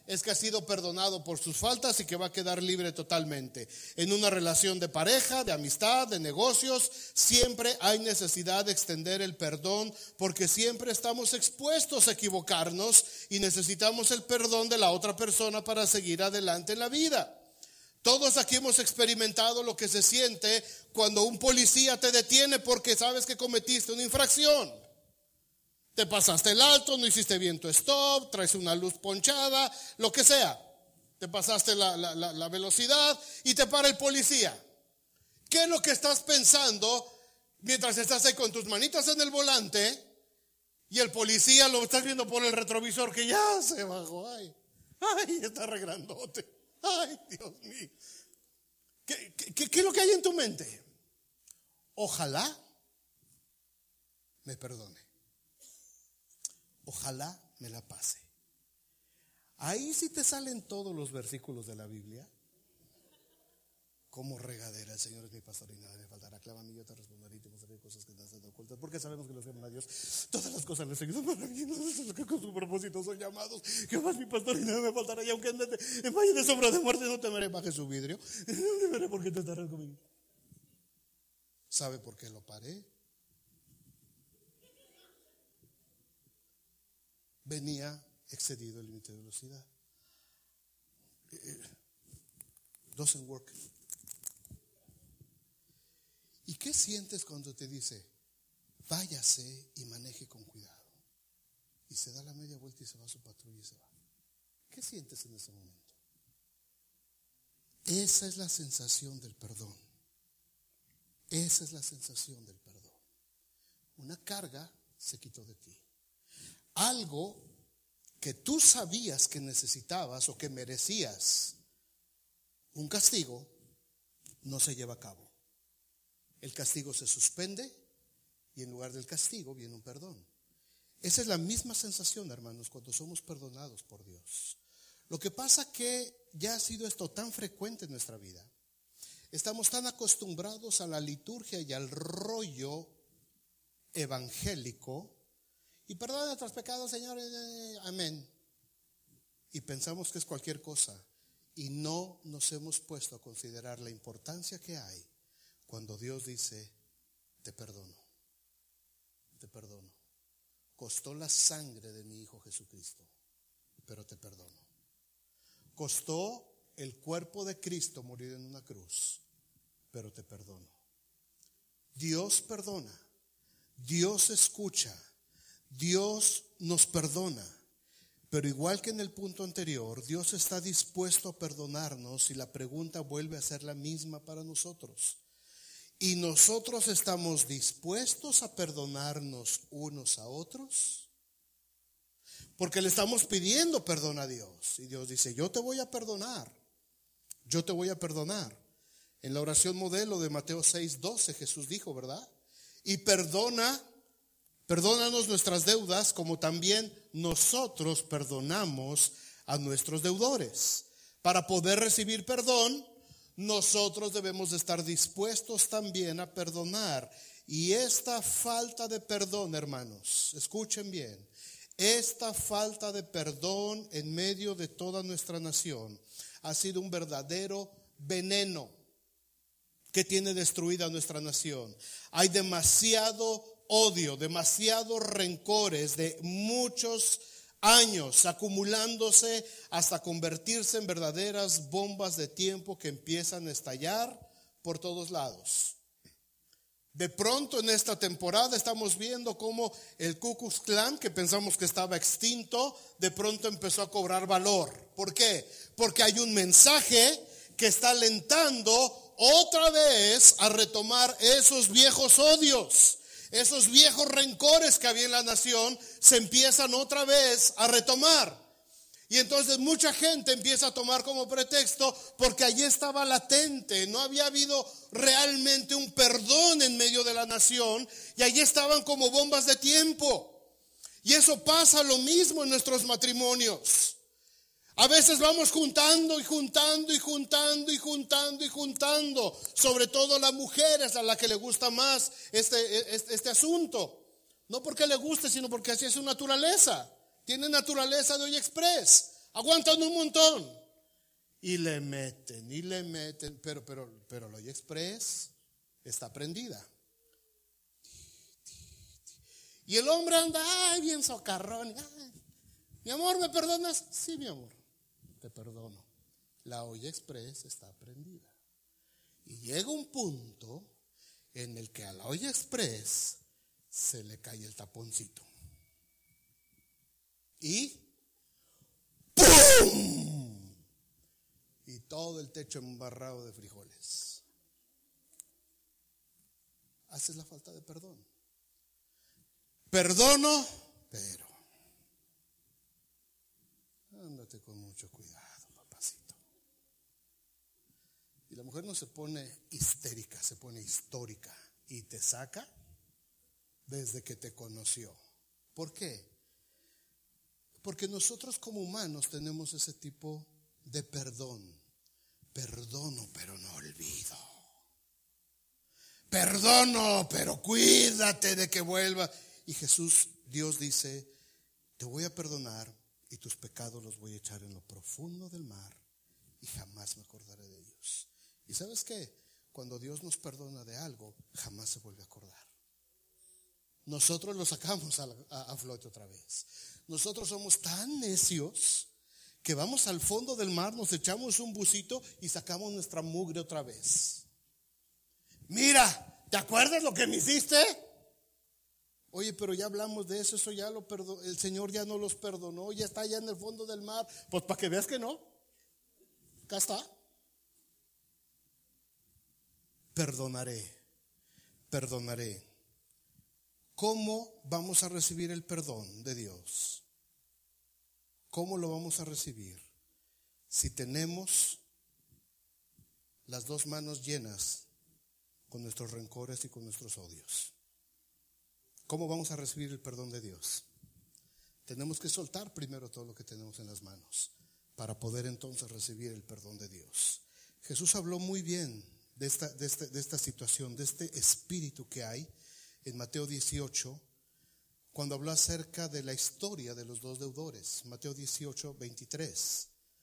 [SPEAKER 1] es que ha sido perdonado por sus faltas y que va a quedar libre totalmente. En una relación de pareja, de amistad, de negocios, siempre hay necesidad de extender el perdón, porque siempre estamos expuestos a equivocarnos y necesitamos el perdón de la otra persona para seguir adelante en la vida. Todos aquí hemos experimentado lo que se siente cuando un policía te detiene porque sabes que cometiste una infracción. Te pasaste el alto, no hiciste bien tu stop, traes una luz ponchada, lo que sea. Te pasaste la, la, la, la velocidad y te para el policía. ¿Qué es lo que estás pensando mientras estás ahí con tus manitas en el volante y el policía lo estás viendo por el retrovisor que ya se bajó? Ay, ay, está re grandote. Ay, Dios mío. ¿Qué, qué, ¿Qué es lo que hay en tu mente? Ojalá me perdone. Ojalá me la pase. Ahí sí te salen todos los versículos de la Biblia. Como regadera, el Señor es mi pastor y nada me faltará. Clama a mí, yo te responderé y te mostraré cosas que te han ocultas. Porque sabemos que los que aman a Dios, todas las cosas les son maravillosas, que con su propósito son llamados. Jehová es mi pastor y nada me faltará. Y aunque ande en valle de sombra de muerte, no temeré bajo su vidrio. No temeré porque te estarás conmigo. ¿Sabe por qué lo paré? Venía excedido el límite de velocidad. Doesn't work. ¿Y qué sientes cuando te dice, váyase y maneje con cuidado? Y se da la media vuelta y se va a su patrulla y se va. ¿Qué sientes en ese momento? Esa es la sensación del perdón. Esa es la sensación del perdón. Una carga se quitó de ti. Algo que tú sabías que necesitabas o que merecías un castigo, no se lleva a cabo. El castigo se suspende y en lugar del castigo viene un perdón. Esa es la misma sensación, hermanos, cuando somos perdonados por Dios. Lo que pasa que ya ha sido esto tan frecuente en nuestra vida. Estamos tan acostumbrados a la liturgia y al rollo evangélico. Y perdona nuestros pecados, Señor, amén. Y pensamos que es cualquier cosa. Y no nos hemos puesto a considerar la importancia que hay cuando Dios dice, te perdono, te perdono. Costó la sangre de mi Hijo Jesucristo, pero te perdono. Costó el cuerpo de Cristo morir en una cruz, pero te perdono. Dios perdona, Dios escucha, Dios nos perdona. Pero igual que en el punto anterior, Dios está dispuesto a perdonarnos y la pregunta vuelve a ser la misma para nosotros. ¿Y nosotros estamos dispuestos a perdonarnos unos a otros? Porque le estamos pidiendo perdón a Dios. Y Dios dice, yo te voy a perdonar. Yo te voy a perdonar. En la oración modelo de Mateo seis doce Jesús dijo, ¿verdad? Y perdona Perdónanos nuestras deudas como también nosotros perdonamos a nuestros deudores. Para poder recibir perdón, nosotros debemos de estar dispuestos también a perdonar. Y esta falta de perdón, hermanos, escuchen bien, esta falta de perdón en medio de toda nuestra nación ha sido un verdadero veneno que tiene destruida nuestra nación. Hay demasiado odio, demasiados rencores de muchos años acumulándose hasta convertirse en verdaderas bombas de tiempo que empiezan a estallar por todos lados. De pronto en esta temporada estamos viendo cómo el Ku Klux Klan, que pensamos que estaba extinto, de pronto empezó a cobrar valor. ¿Por qué? Porque hay un mensaje que está alentando otra vez a retomar esos viejos odios. Esos viejos rencores que había en la nación se empiezan otra vez a retomar. Y entonces mucha gente empieza a tomar como pretexto porque allí estaba latente, no había habido realmente un perdón en medio de la nación y allí estaban como bombas de tiempo. Y eso pasa lo mismo en nuestros matrimonios. A veces vamos juntando y juntando y juntando y juntando y juntando. Sobre todo las mujeres a las que le gusta más este, este, este asunto. No porque le guste, sino porque así es su naturaleza. Tiene naturaleza de hoy express. aguantan un montón. Y le meten, y le meten, pero, pero, pero la olla express está prendida. Y el hombre anda, ay, bien socarrón. Ay, mi amor, ¿me perdonas? Sí, mi amor, te perdono. La olla express está prendida. Y llega un punto en el que a la olla express se le cae el taponcito. Y ¡pum! Y todo el techo embarrado de frijoles. Haces la falta de perdón. Perdono, pero ándate con mucho cuidado, papacito. Y la mujer no se pone histérica, se pone histórica y te saca desde que te conoció. ¿Por qué? Porque nosotros como humanos tenemos ese tipo de perdón. Perdono, pero no olvido. Perdono, pero cuídate de que vuelva. Y Jesús, Dios dice, te voy a perdonar y tus pecados los voy a echar en lo profundo del mar y jamás me acordaré de ellos. ¿Y sabes qué? Cuando Dios nos perdona de algo, jamás se vuelve a acordar. Nosotros lo sacamos a, a, a flote otra vez. Nosotros somos tan necios que vamos al fondo del mar, nos echamos un bucito y sacamos nuestra mugre otra vez. Mira, ¿te acuerdas lo que me hiciste? Oye, pero ya hablamos de eso, eso ya lo perdonó, el Señor ya no los perdonó, ya está allá en el fondo del mar. Pues para que veas que no, acá está. Perdonaré, perdonaré. ¿Cómo vamos a recibir el perdón de Dios? ¿Cómo lo vamos a recibir? Si tenemos las dos manos llenas con nuestros rencores y con nuestros odios. ¿Cómo vamos a recibir el perdón de Dios? Tenemos que soltar primero todo lo que tenemos en las manos para poder entonces recibir el perdón de Dios. Jesús habló muy bien de esta, de esta, de esta situación, de este espíritu que hay en Mateo dieciocho, cuando habló acerca de la historia de los dos deudores. Mateo dieciocho, veintitrés.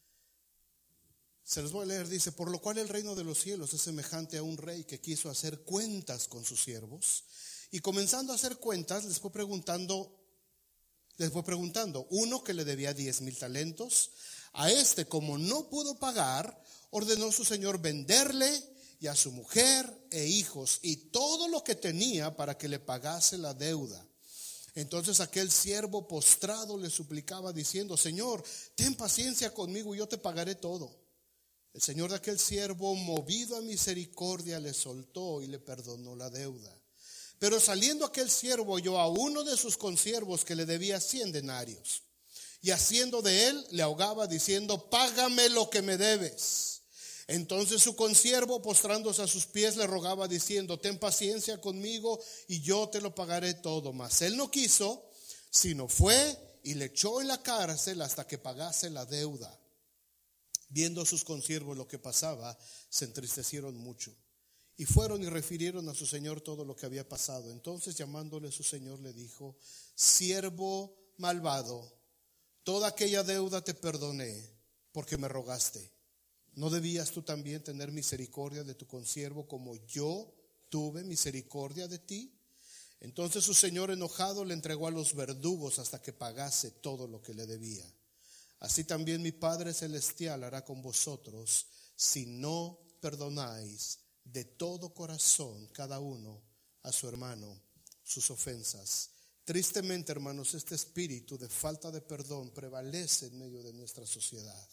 [SPEAKER 1] Se los voy a leer, dice: por lo cual el reino de los cielos es semejante a un rey que quiso hacer cuentas con sus siervos. Y comenzando a hacer cuentas, les fue preguntando, les fue preguntando, uno que le debía diez mil talentos, a este, como no pudo pagar, ordenó su señor venderle y a su mujer e hijos y todo lo que tenía para que le pagase la deuda. Entonces aquel siervo postrado le suplicaba diciendo: Señor, ten paciencia conmigo y yo te pagaré todo. El señor de aquel siervo, movido a misericordia, le soltó y le perdonó la deuda. Pero saliendo aquel siervo halló a uno de sus consiervos que le debía cien denarios. Y haciendo de él, le ahogaba diciendo: págame lo que me debes. Entonces su consiervo, postrándose a sus pies, le rogaba diciendo: ten paciencia conmigo y yo te lo pagaré todo. Mas él no quiso, sino fue y le echó en la cárcel hasta que pagase la deuda. Viendo sus consiervos lo que pasaba, se entristecieron mucho. Y fueron y refirieron a su señor todo lo que había pasado. Entonces, llamándole su señor, le dijo: siervo malvado, toda aquella deuda te perdoné porque me rogaste. ¿No debías tú también tener misericordia de tu consiervo como yo tuve misericordia de ti? Entonces su señor, enojado, le entregó a los verdugos hasta que pagase todo lo que le debía. Así también mi Padre Celestial hará con vosotros si no perdonáis de todo corazón cada uno a su hermano sus ofensas. Tristemente, hermanos, este espíritu de falta de perdón prevalece en medio de nuestra sociedad.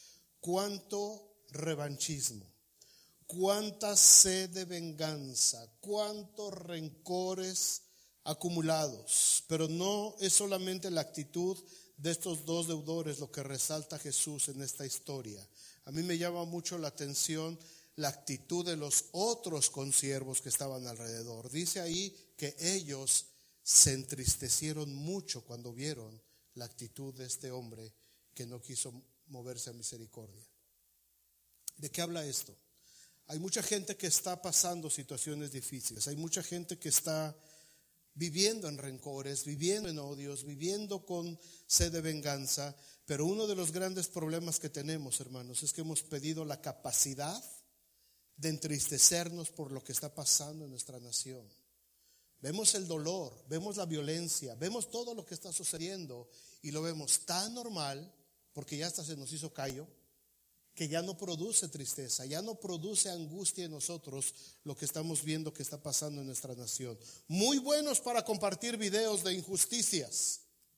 [SPEAKER 1] Cuánto revanchismo, cuánta sed de venganza, cuántos rencores acumulados. Pero no es solamente la actitud de estos dos deudores lo que resalta Jesús en esta historia. A mí me llama mucho la atención la actitud de los otros consiervos que estaban alrededor. Dice ahí que ellos se entristecieron mucho cuando vieron la actitud de este hombre que no quiso moverse a misericordia. ¿De qué habla esto? Hay mucha gente que está pasando situaciones difíciles, hay mucha gente que está viviendo en rencores, viviendo en odios, viviendo con sed de venganza, pero Pero uno de los grandes problemas que tenemos, hermanos, es que hemos pedido la capacidad de entristecernos por lo que está pasando en nuestra nación. Vemos el dolor, vemos la violencia, vemos todo lo que está sucediendo y lo vemos tan normal, porque ya hasta se nos hizo callo, que ya no produce tristeza, ya no produce angustia en nosotros lo que estamos viendo que está pasando en nuestra nación. Muy buenos para compartir videos de injusticias,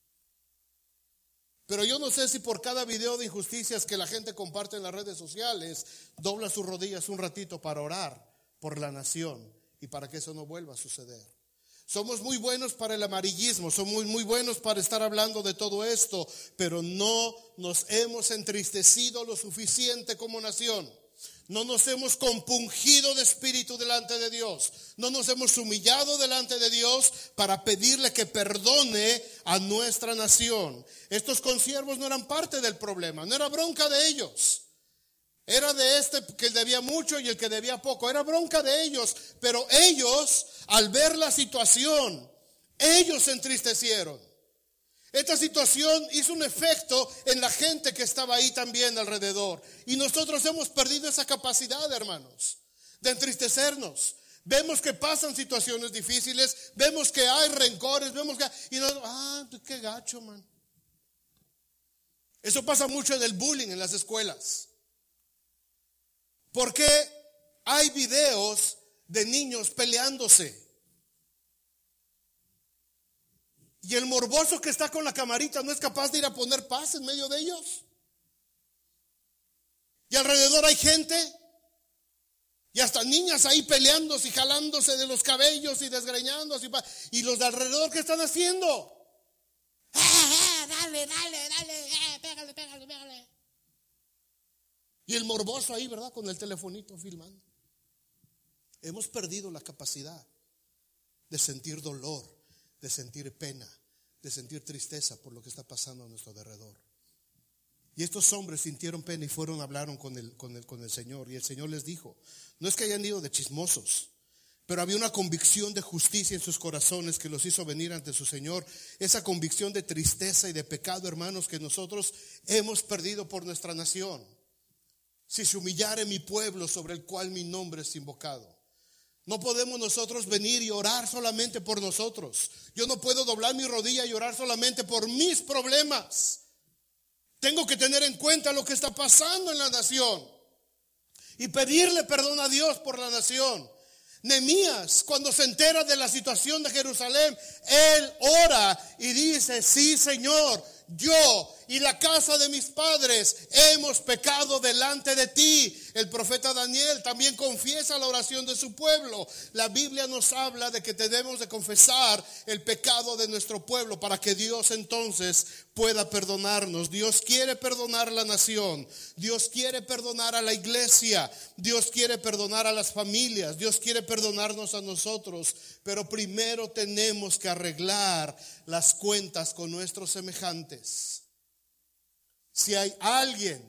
[SPEAKER 1] pero yo no sé si por cada video de injusticias que la gente comparte en las redes sociales, dobla sus rodillas un ratito para orar por la nación y para que eso no vuelva a suceder. Somos muy buenos para el amarillismo, somos muy, muy buenos para estar hablando de todo esto, pero no nos hemos entristecido lo suficiente como nación. No nos hemos compungido de espíritu delante de Dios. No nos hemos humillado delante de Dios para pedirle que perdone a nuestra nación. Estos consiervos no eran parte del problema, no era bronca de ellos. Era de este que debía mucho y el que debía poco. Era bronca de ellos. Pero ellos, al ver la situación, ellos se entristecieron. Esta situación hizo un efecto en la gente que estaba ahí también alrededor. Y nosotros hemos perdido esa capacidad, hermanos, de entristecernos. Vemos que pasan situaciones difíciles, vemos que hay rencores, vemos que... Y nos, ah, qué gacho, man. Eso pasa mucho en el bullying en las escuelas. Porque hay videos de niños peleándose. Y el morboso que está con la camarita no es capaz de ir a poner paz en medio de ellos. Y alrededor hay gente. Y hasta niñas ahí peleándose y jalándose de los cabellos y desgreñándose. Y los de alrededor, ¿qué están haciendo? ¡Eh, eh, dale, dale, dale, eh, pégale, pégale, pégale! Y el morboso ahí, ¿verdad? Con el telefonito filmando. Hemos perdido la capacidad de sentir dolor, de sentir pena, de sentir tristeza por lo que está pasando a nuestro alrededor. Y estos hombres sintieron pena y fueron, hablaron con el, con el, con el Señor. Y el Señor les dijo, no es que hayan ido de chismosos, pero había una convicción de justicia en sus corazones que los hizo venir ante su Señor. Esa convicción de tristeza y de pecado, hermanos, que nosotros hemos perdido por nuestra nación. Si se humillare mi pueblo sobre el cual mi nombre es invocado. No podemos nosotros venir y orar solamente por nosotros. Yo no puedo doblar mi rodilla y orar solamente por mis problemas. Tengo que tener en cuenta lo que está pasando en la nación y pedirle perdón a Dios por la nación. Nehemías, cuando se entera de la situación de Jerusalén, él ora y dice, sí, Señor, yo y la casa de mis padres hemos pecado delante de ti. El profeta Daniel también confiesa la oración de su pueblo. La Biblia nos habla de que debemos de confesar el pecado de nuestro pueblo para que Dios entonces pueda perdonarnos. Dios quiere perdonar a la nación. Dios quiere perdonar a la iglesia. Dios quiere perdonar a las familias. Dios quiere perdonarnos a nosotros. Pero primero tenemos que arreglar las cuentas con nuestros semejantes. Si hay alguien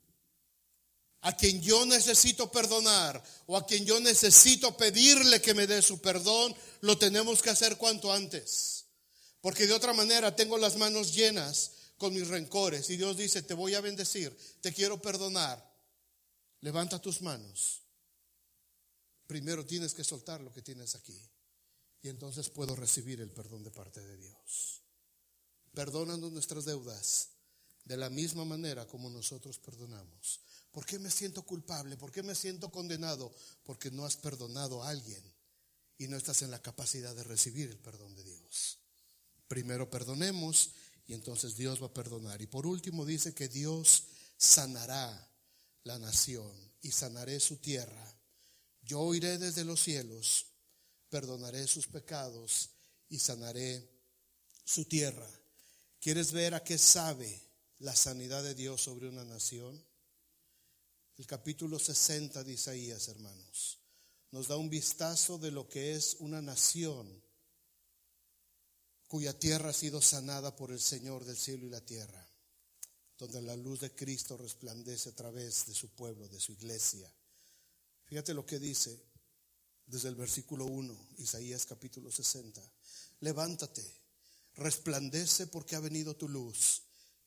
[SPEAKER 1] a quien yo necesito perdonar o a quien yo necesito pedirle que me dé su perdón, lo tenemos que hacer cuanto antes. Porque de otra manera tengo las manos llenas con mis rencores. Y Dios dice, te voy a bendecir, te quiero perdonar. Levanta tus manos. Primero tienes que soltar lo que tienes aquí. Y entonces puedo recibir el perdón de parte de Dios. Perdónanos nuestras deudas de la misma manera como nosotros perdonamos. ¿Por qué me siento culpable? ¿Por qué me siento condenado? Porque no has perdonado a alguien y no estás en la capacidad de recibir el perdón de Dios. Primero perdonemos y entonces Dios va a perdonar. Y por último dice que Dios sanará la nación y sanaré su tierra. Yo oiré desde los cielos, perdonaré sus pecados y sanaré su tierra. ¿Quieres ver a qué sabe la sanidad de Dios sobre una nación? El capítulo sesenta de Isaías, hermanos, nos da un vistazo de lo que es una nación cuya tierra ha sido sanada por el Señor del cielo y la tierra, donde la luz de Cristo resplandece a través de su pueblo, de su iglesia. Fíjate lo que dice desde el versículo uno, Isaías capítulo sesenta. Levántate, resplandece porque ha venido tu luz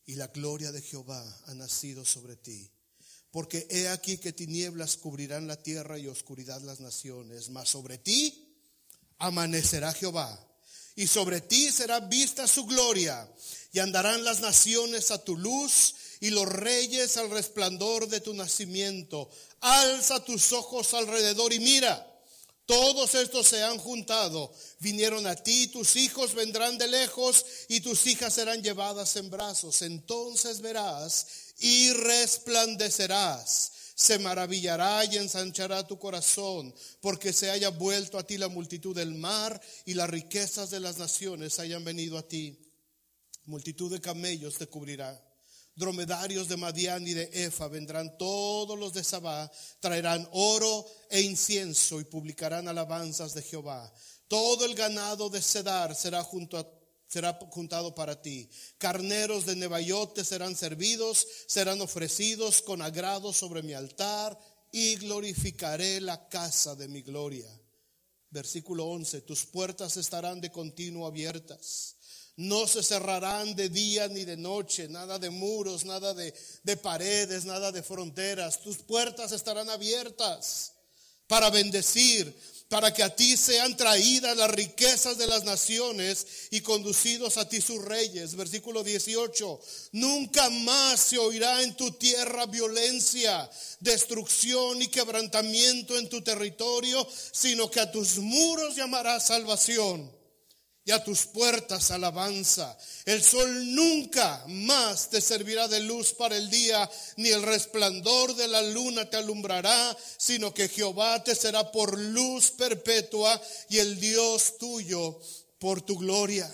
[SPEAKER 1] y la gloria de Jehová ha nacido sobre ti. Porque he aquí que tinieblas cubrirán la tierra y oscuridad las naciones, mas sobre ti amanecerá Jehová, y sobre ti será vista su gloria, y andarán las naciones a tu luz, y los reyes al resplandor de tu nacimiento. Alza tus ojos alrededor y mira, todos estos se han juntado, vinieron a ti, tus hijos vendrán de lejos, y tus hijas serán llevadas en brazos. Entonces verás y resplandecerás. Se maravillará y ensanchará tu corazón, porque se haya vuelto a ti la multitud del mar, y las riquezas de las naciones hayan venido a ti. Multitud de camellos te cubrirá, dromedarios de Madián y de Efa vendrán, todos los de Sabá traerán oro e incienso y publicarán alabanzas de Jehová. Todo el ganado de Cedar será junto a será juntado para ti. Carneros de Nebaiot te serán servidos, serán ofrecidos con agrado sobre mi altar, y glorificaré la casa de mi gloria. Versículo once, tus puertas estarán de continuo abiertas. No se cerrarán de día ni de noche, nada de muros, nada de, de paredes, nada de fronteras. Tus puertas estarán abiertas para bendecir, para que a ti sean traídas las riquezas de las naciones y conducidos a ti sus reyes. Versículo dieciocho, nunca más se oirá en tu tierra violencia, destrucción y quebrantamiento en tu territorio, sino que a tus muros llamarás salvación y a tus puertas alabanza. El sol nunca más te servirá de luz para el día, ni el resplandor de la luna te alumbrará, sino que Jehová te será por luz perpetua y el Dios tuyo por tu gloria.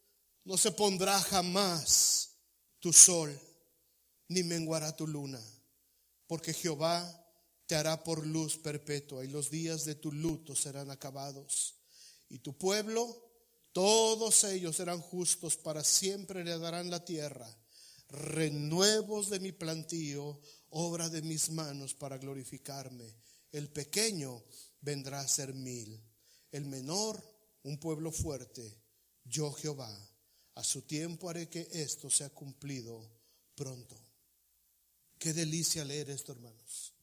[SPEAKER 1] No se pondrá jamás tu sol, ni menguará tu luna, porque Jehová te hará por luz perpetua, y los días de tu luto serán acabados. Y tu pueblo, todos ellos serán justos, para siempre heredarán la tierra. Renuevos de mi plantío, obra de mis manos para glorificarme. El pequeño vendrá a ser mil, el menor un pueblo fuerte. Yo Jehová, a su tiempo haré que esto sea cumplido pronto. Qué delicia leer esto, hermanos.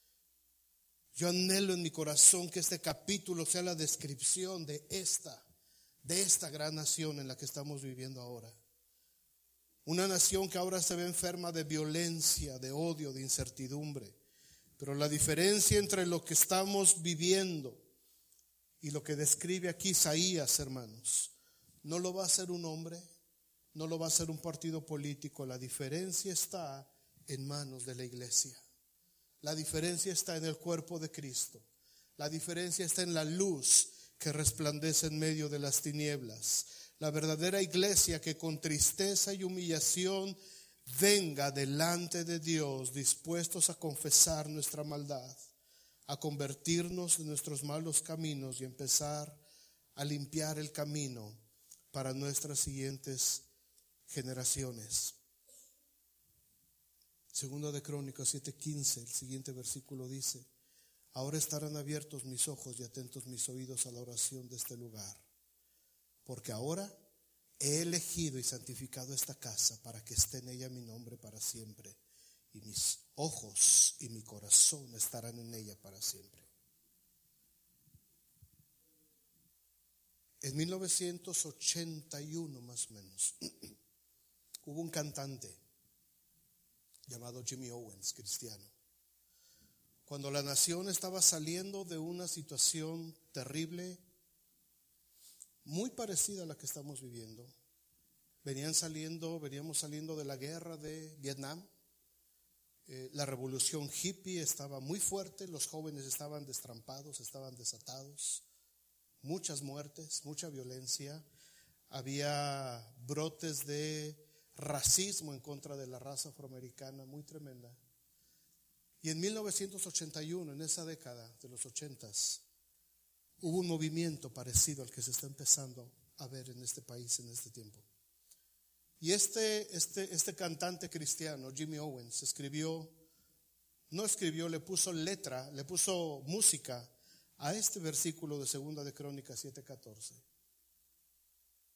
[SPEAKER 1] Yo anhelo en mi corazón que este capítulo sea la descripción de esta de esta gran nación en la que estamos viviendo ahora. Una nación que ahora se ve enferma de violencia, de odio, de incertidumbre. Pero la diferencia entre lo que estamos viviendo y lo que describe aquí Isaías, hermanos, no lo va a hacer un hombre, no lo va a hacer un partido político. La diferencia está en manos de la iglesia. La diferencia está en el cuerpo de Cristo. La diferencia está en la luz que resplandece en medio de las tinieblas. La verdadera iglesia que con tristeza y humillación venga delante de Dios, dispuestos a confesar nuestra maldad, a convertirnos de nuestros malos caminos y empezar a limpiar el camino para nuestras siguientes generaciones. Segundo de Crónicas siete quince, el siguiente versículo dice: ahora estarán abiertos mis ojos y atentos mis oídos a la oración de este lugar, porque ahora he elegido y santificado esta casa para que esté en ella mi nombre para siempre, y mis ojos y mi corazón estarán en ella para siempre. En mil novecientos ochenta y uno más o menos hubo un cantante llamado Jimmy Owens, cristiano. Cuando la nación estaba saliendo de una situación terrible, muy parecida a la que estamos viviendo. Venían saliendo, veníamos saliendo de la guerra de Vietnam. Eh, la revolución hippie estaba muy fuerte, los jóvenes estaban destrampados, estaban desatados. Muchas muertes, mucha violencia. Había brotes de racismo en contra de la raza afroamericana, muy tremenda. Y en mil novecientos ochenta y uno, en esa década de los ochentas, hubo un movimiento parecido al que se está empezando a ver en este país en este tiempo. Y este, este, este cantante cristiano, Jimmy Owens, escribió, no escribió, le puso letra, le puso música a este versículo de Segunda de Crónicas siete catorce.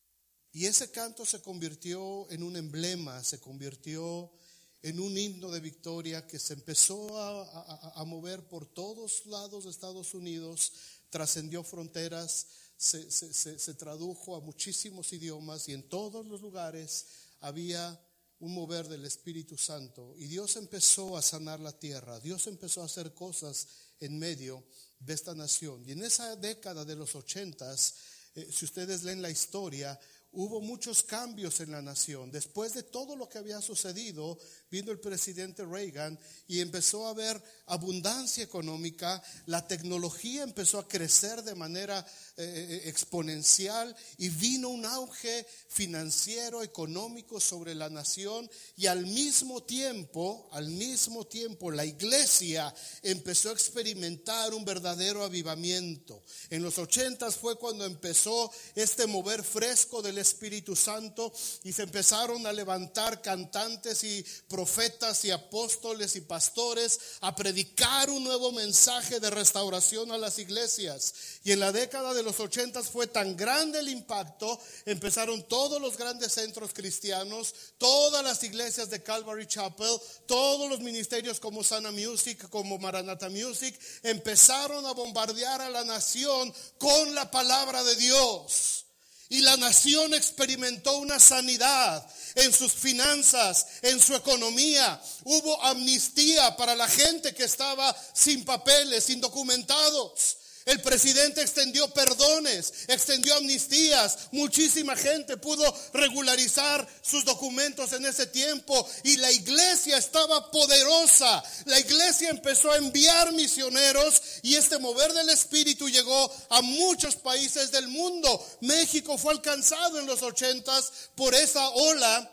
[SPEAKER 1] Y ese canto se convirtió en un emblema, se convirtió en un himno de victoria que se empezó a, a, a mover por todos lados de Estados Unidos, trascendió fronteras, se, se, se, se tradujo a muchísimos idiomas y en todos los lugares había un mover del Espíritu Santo. Y Dios empezó a sanar la tierra, Dios empezó a hacer cosas en medio de esta nación. Y en esa década de los ochentas, eh, si ustedes leen la historia, hubo muchos cambios en la nación. Después de todo lo que había sucedido, vino el presidente Reagan y empezó a haber abundancia económica. La tecnología empezó a crecer de manera eh, exponencial y vino un auge financiero, económico sobre la nación. Y al mismo tiempo, al mismo tiempo, la iglesia empezó a experimentar un verdadero avivamiento. En los ochentas fue cuando empezó este mover fresco del Espíritu Santo y se empezaron a levantar cantantes y profetas y apóstoles y pastores a predicar un nuevo mensaje de restauración a las iglesias. Y en la década de los ochentas fue tan grande el impacto, empezaron todos los grandes centros cristianos, todas las iglesias de Calvary Chapel, todos los ministerios como Sana Music, como Maranatha Music, empezaron a bombardear a la nación con la palabra de Dios. Y la nación experimentó una sanidad en sus finanzas, en su economía. Hubo amnistía para la gente que estaba sin papeles, indocumentados. El presidente extendió perdones, extendió amnistías. Muchísima gente pudo regularizar sus documentos en ese tiempo. Y la iglesia estaba poderosa. La iglesia empezó a enviar misioneros. Y este mover del Espíritu llegó a muchos países del mundo. México fue alcanzado en los ochentas por esa ola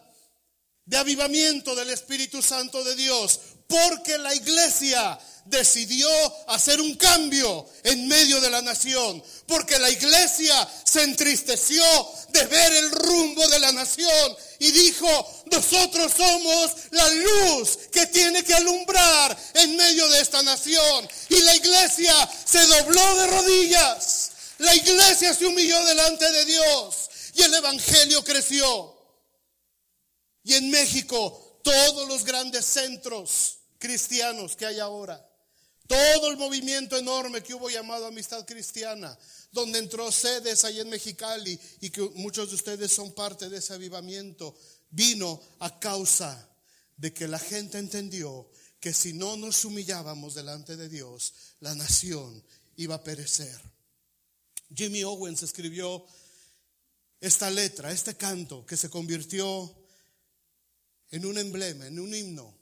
[SPEAKER 1] de avivamiento del Espíritu Santo de Dios. Porque la iglesia decidió hacer un cambio en medio de la nación, porque la iglesia se entristeció de ver el rumbo de la nación y dijo: nosotros somos la luz que tiene que alumbrar en medio de esta nación. Y la iglesia se dobló de rodillas, la iglesia se humilló delante de Dios y el evangelio creció. Y en México todos los grandes centros cristianos que hay ahora, todo el movimiento enorme que hubo llamado Amistad Cristiana, donde entró sedes ahí en Mexicali y que muchos de ustedes son parte de ese avivamiento, vino a causa de que la gente entendió que si no nos humillábamos delante de Dios, la nación iba a perecer. Jimmy Owens escribió esta letra, este canto que se convirtió en un emblema, en un himno.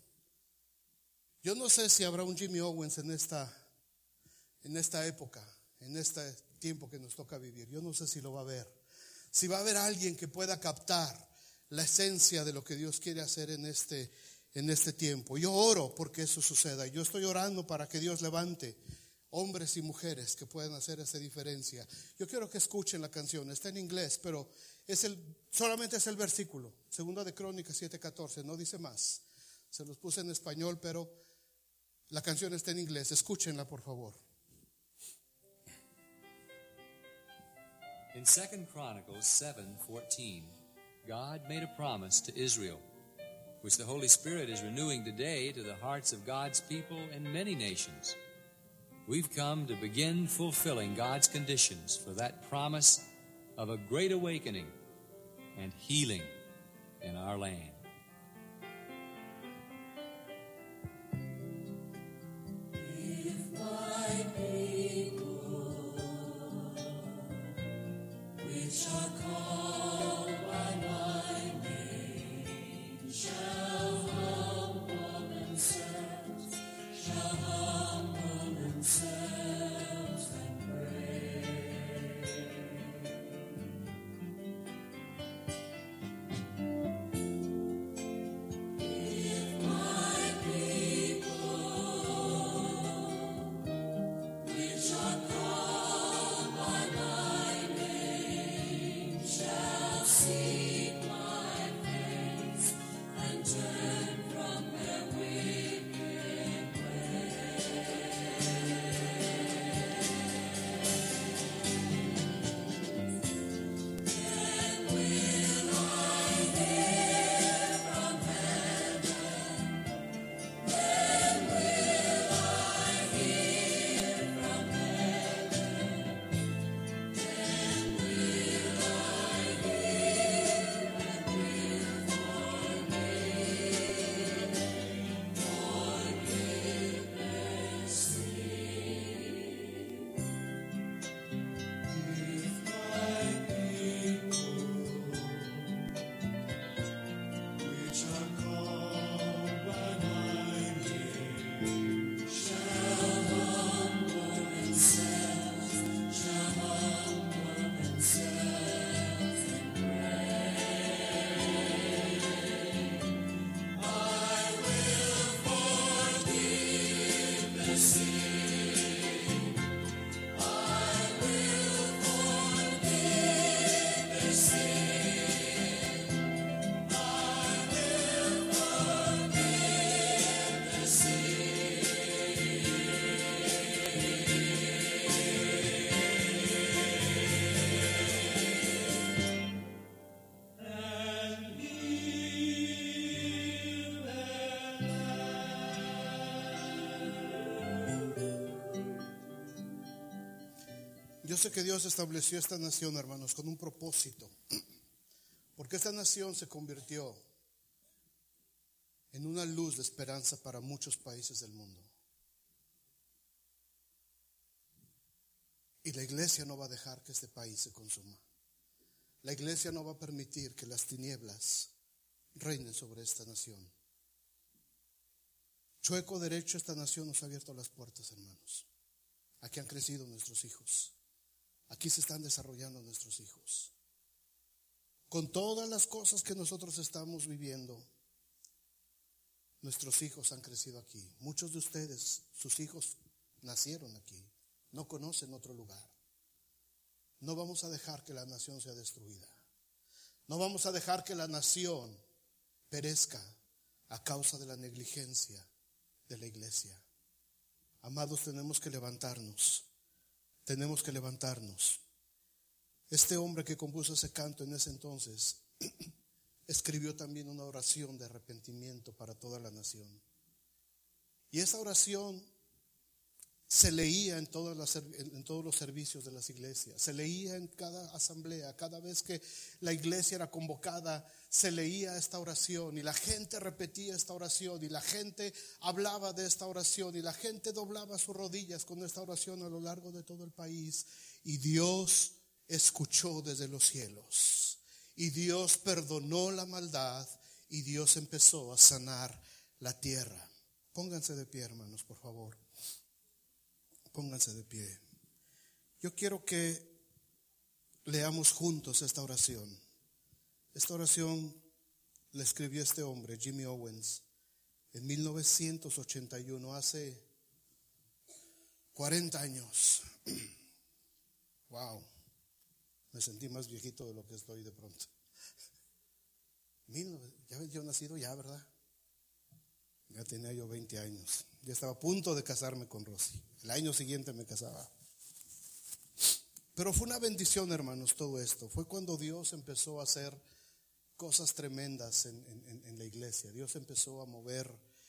[SPEAKER 1] Yo no sé si habrá un Jimmy Owens en esta, en esta época, en este tiempo que nos toca vivir. Yo no sé si lo va a haber. Si va a haber alguien que pueda captar la esencia de lo que Dios quiere hacer en este, en este tiempo. Yo oro porque eso suceda. Yo estoy orando para que Dios levante hombres y mujeres que puedan hacer esa diferencia. Yo quiero que escuchen la canción. Está en inglés, pero es el, solamente es el versículo. Segunda de Crónicas siete catorce, no dice más. Se los puse en español, pero la canción está en inglés. Escúchenla, por favor.
[SPEAKER 2] In Second Chronicles seven fourteen, God made a promise to Israel, which the Holy Spirit is renewing today to the hearts of God's people in many nations. We've come to begin fulfilling God's conditions for that promise of a great awakening and healing in our land.
[SPEAKER 1] Yo sé que Dios estableció esta nación, hermanos, con un propósito, porque esta nación se convirtió en una luz de esperanza para muchos países del mundo. Y la iglesia no va a dejar que este país se consuma. La iglesia no va a permitir que las tinieblas reinen sobre esta nación. Chueco derecho, esta nación nos ha abierto las puertas, hermanos. Aquí han crecido nuestros hijos. Aquí se están desarrollando nuestros hijos. Con todas las cosas que nosotros estamos viviendo, nuestros hijos han crecido aquí. Muchos de ustedes, sus hijos nacieron aquí. No conocen otro lugar. No vamos a dejar que la nación sea destruida. No vamos a dejar que la nación perezca a causa de la negligencia de la iglesia. Amados, tenemos que levantarnos. Tenemos que levantarnos. Este hombre que compuso ese canto en ese entonces escribió también una oración de arrepentimiento para toda la nación. Y esa oración se leía en, todas las, en todos los servicios de las iglesias, se leía en cada asamblea, cada vez que la iglesia era convocada, se leía esta oración y la gente repetía esta oración y la gente hablaba de esta oración y la gente doblaba sus rodillas con esta oración a lo largo de todo el país. Y Dios escuchó desde los cielos y Dios perdonó la maldad y Dios empezó a sanar la tierra. Pónganse de pie, hermanos, por favor. Pónganse de pie. Yo quiero que leamos juntos esta oración. Esta oración la escribió este hombre, Jimmy Owens, en mil novecientos ochenta y uno, hace cuarenta años. Wow, me sentí más viejito de lo que estoy de pronto. Ya ves, yo he nacido ya, ¿verdad? Ya tenía yo veinte años. Ya estaba a punto de casarme con Rosy. El año siguiente me casaba. Pero fue una bendición, hermanos, todo esto. Fue cuando Dios empezó a hacer cosas tremendas en, en, en la iglesia. Dios empezó a mover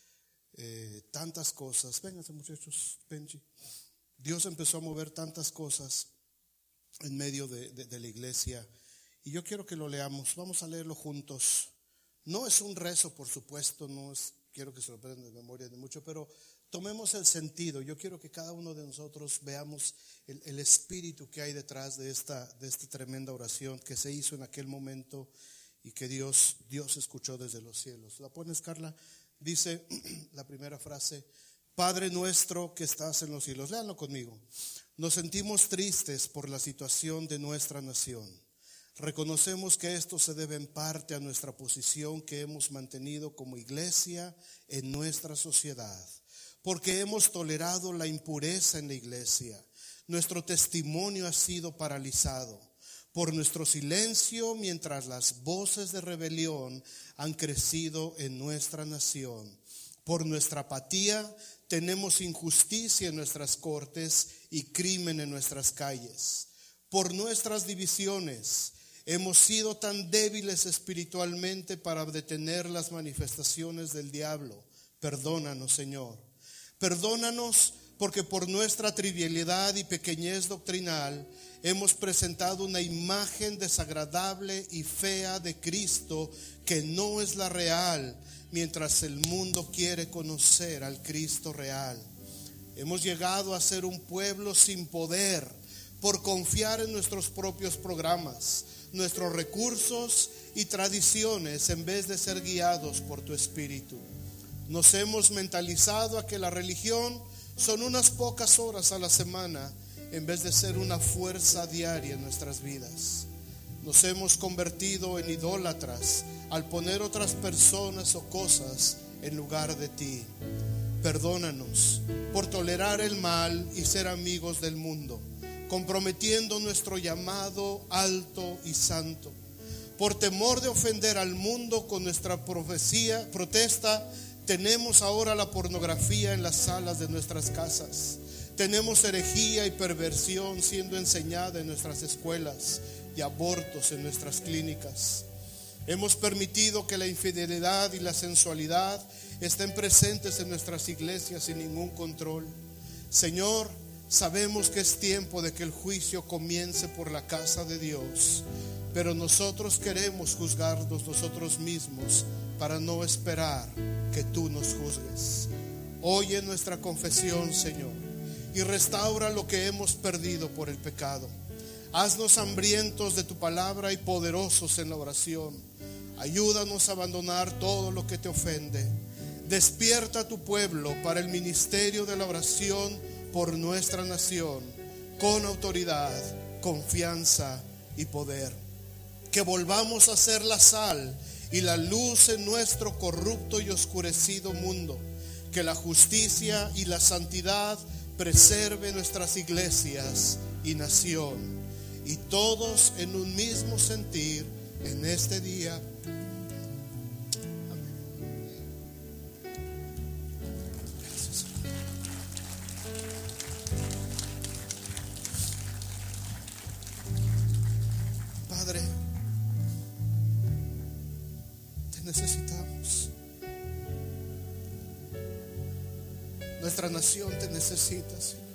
[SPEAKER 1] eh, tantas cosas. Vénganse, muchachos, Benji. Dios empezó a mover tantas cosas en medio de, de, de la iglesia. Y yo quiero que lo leamos. Vamos a leerlo juntos. No es un rezo, por supuesto, no es... Quiero que se lo aprendan de memoria de mucho, pero tomemos el sentido. Yo quiero que cada uno de nosotros veamos el, el espíritu que hay detrás de esta, de esta tremenda oración que se hizo en aquel momento y que Dios, Dios escuchó desde los cielos. ¿La pones, Carla? Dice la primera frase: Padre nuestro que estás en los cielos. Léanlo conmigo. Nos sentimos tristes por la situación de nuestra nación. Reconocemos que esto se debe en parte a nuestra posición que hemos mantenido como iglesia en nuestra sociedad, porque hemos tolerado la impureza en la iglesia. Nuestro testimonio ha sido paralizado por nuestro silencio mientras las voces de rebelión han crecido en nuestra nación. Por nuestra apatía tenemos injusticia en nuestras cortes y crimen en nuestras calles. Por nuestras divisiones hemos sido tan débiles espiritualmente para detener las manifestaciones del diablo. Perdónanos, Señor. Perdónanos porque por nuestra trivialidad y pequeñez doctrinal hemos presentado una imagen desagradable y fea de Cristo que no es la real, mientras el mundo quiere conocer al Cristo real. Hemos llegado a ser un pueblo sin poder por confiar en nuestros propios programas, nuestros recursos y tradiciones en vez de ser guiados por tu Espíritu. Nos hemos mentalizado a que la religión son unas pocas horas a la semana en vez de ser una fuerza diaria en nuestras vidas. Nos hemos convertido en idólatras al poner otras personas o cosas en lugar de ti. Perdónanos por tolerar el mal y ser amigos del mundo, comprometiendo nuestro llamado alto y santo. Por temor de ofender al mundo con nuestra profecía, protesta, tenemos ahora la pornografía en las salas de nuestras casas. Tenemos herejía y perversión siendo enseñada en nuestras escuelas y abortos en nuestras clínicas. Hemos permitido que la infidelidad y la sensualidad estén presentes en nuestras iglesias sin ningún control. Señor, Sabemos que es tiempo de que el juicio comience por la casa de Dios, pero nosotros queremos juzgarnos nosotros mismos para no esperar que tú nos juzgues. Oye nuestra confesión, Señor, y restaura lo que hemos perdido por el pecado. Haznos hambrientos de tu palabra y poderosos en la oración. Ayúdanos a abandonar todo lo que te ofende. Despierta a tu pueblo para el ministerio de la oración por nuestra nación, con autoridad, confianza y poder. Que volvamos a ser la sal y la luz en nuestro corrupto y oscurecido mundo. Que la justicia y la santidad preserve nuestras iglesias y nación, y todos en un mismo sentir en este día. Amén. Gracias. Padre, te necesitamos. Nuestra nación te necesita, Señor.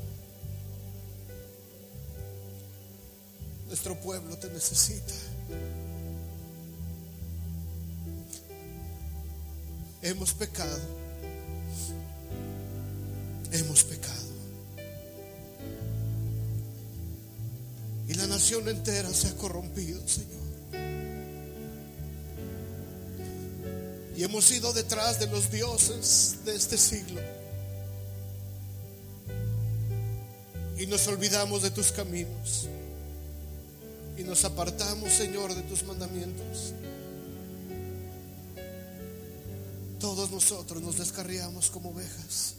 [SPEAKER 1] Nuestro pueblo te necesita. Hemos pecado. Hemos pecado. Y la nación entera se ha corrompido, Señor. Y hemos ido detrás de los dioses de este siglo. Y nos olvidamos de tus caminos. Y nos apartamos, Señor, de tus mandamientos. Todos nosotros nos descarriamos como ovejas.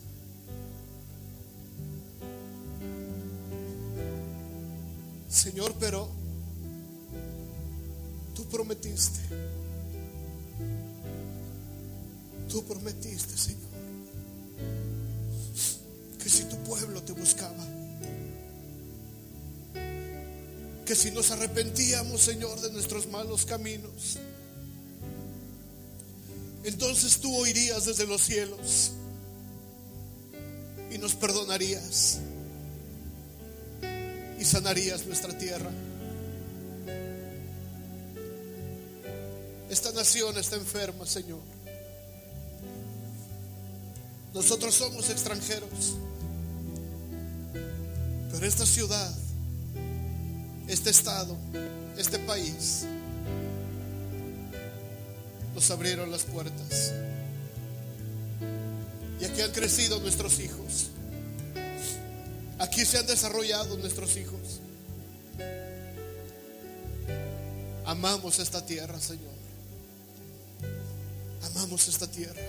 [SPEAKER 1] Señor, pero tú prometiste. Tú prometiste, Señor, que si tu pueblo te buscaba, que si nos arrepentíamos, Señor, de nuestros malos caminos, entonces tú oirías desde los cielos y nos perdonarías y sanarías nuestra tierra. Esta nación está enferma, Señor. Nosotros somos extranjeros, pero esta ciudad, este estado, este país, nos abrieron las puertas. Y aquí han crecido nuestros hijos. Aquí se han desarrollado nuestros hijos. Amamos esta tierra, Señor. Amamos esta tierra.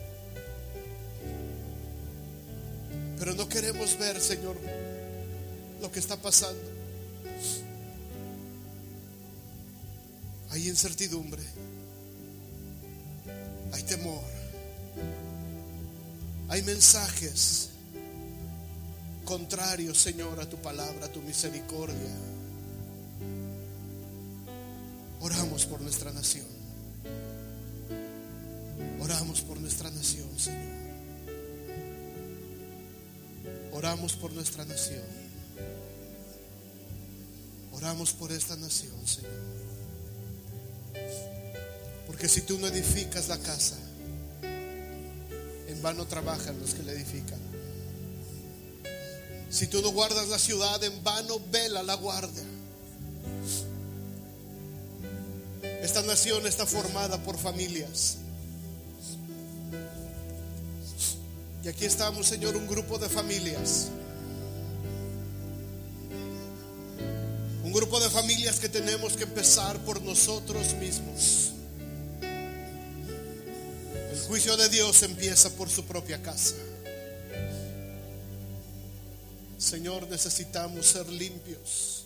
[SPEAKER 1] Pero no queremos ver, Señor, lo que está pasando. Hay incertidumbre, hay temor, hay mensajes contrarios, Señor, a tu palabra, a tu misericordia. Oramos por nuestra nación. Oramos por nuestra nación, Señor. Oramos por nuestra nación. Oramos por esta nación, Señor. Porque si tú no edificas la casa, en vano trabajan los que la edifican. Si tú no guardas la ciudad, en vano vela la guardia. Esta nación está formada por familias. Y aquí estamos, Señor, un grupo de familias. Un grupo de familias que tenemos que empezar por nosotros mismos. El juicio de Dios empieza por su propia casa. Señor, necesitamos ser limpios.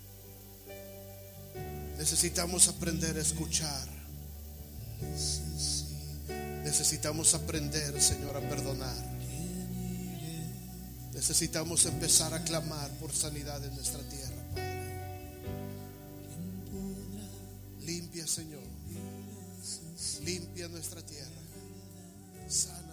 [SPEAKER 1] Necesitamos aprender a escuchar. Necesitamos aprender, Señor, a perdonar. Necesitamos empezar a clamar por sanidad en nuestra tierra, Padre. Limpia, Señor. Limpia nuestra tierra. Sana.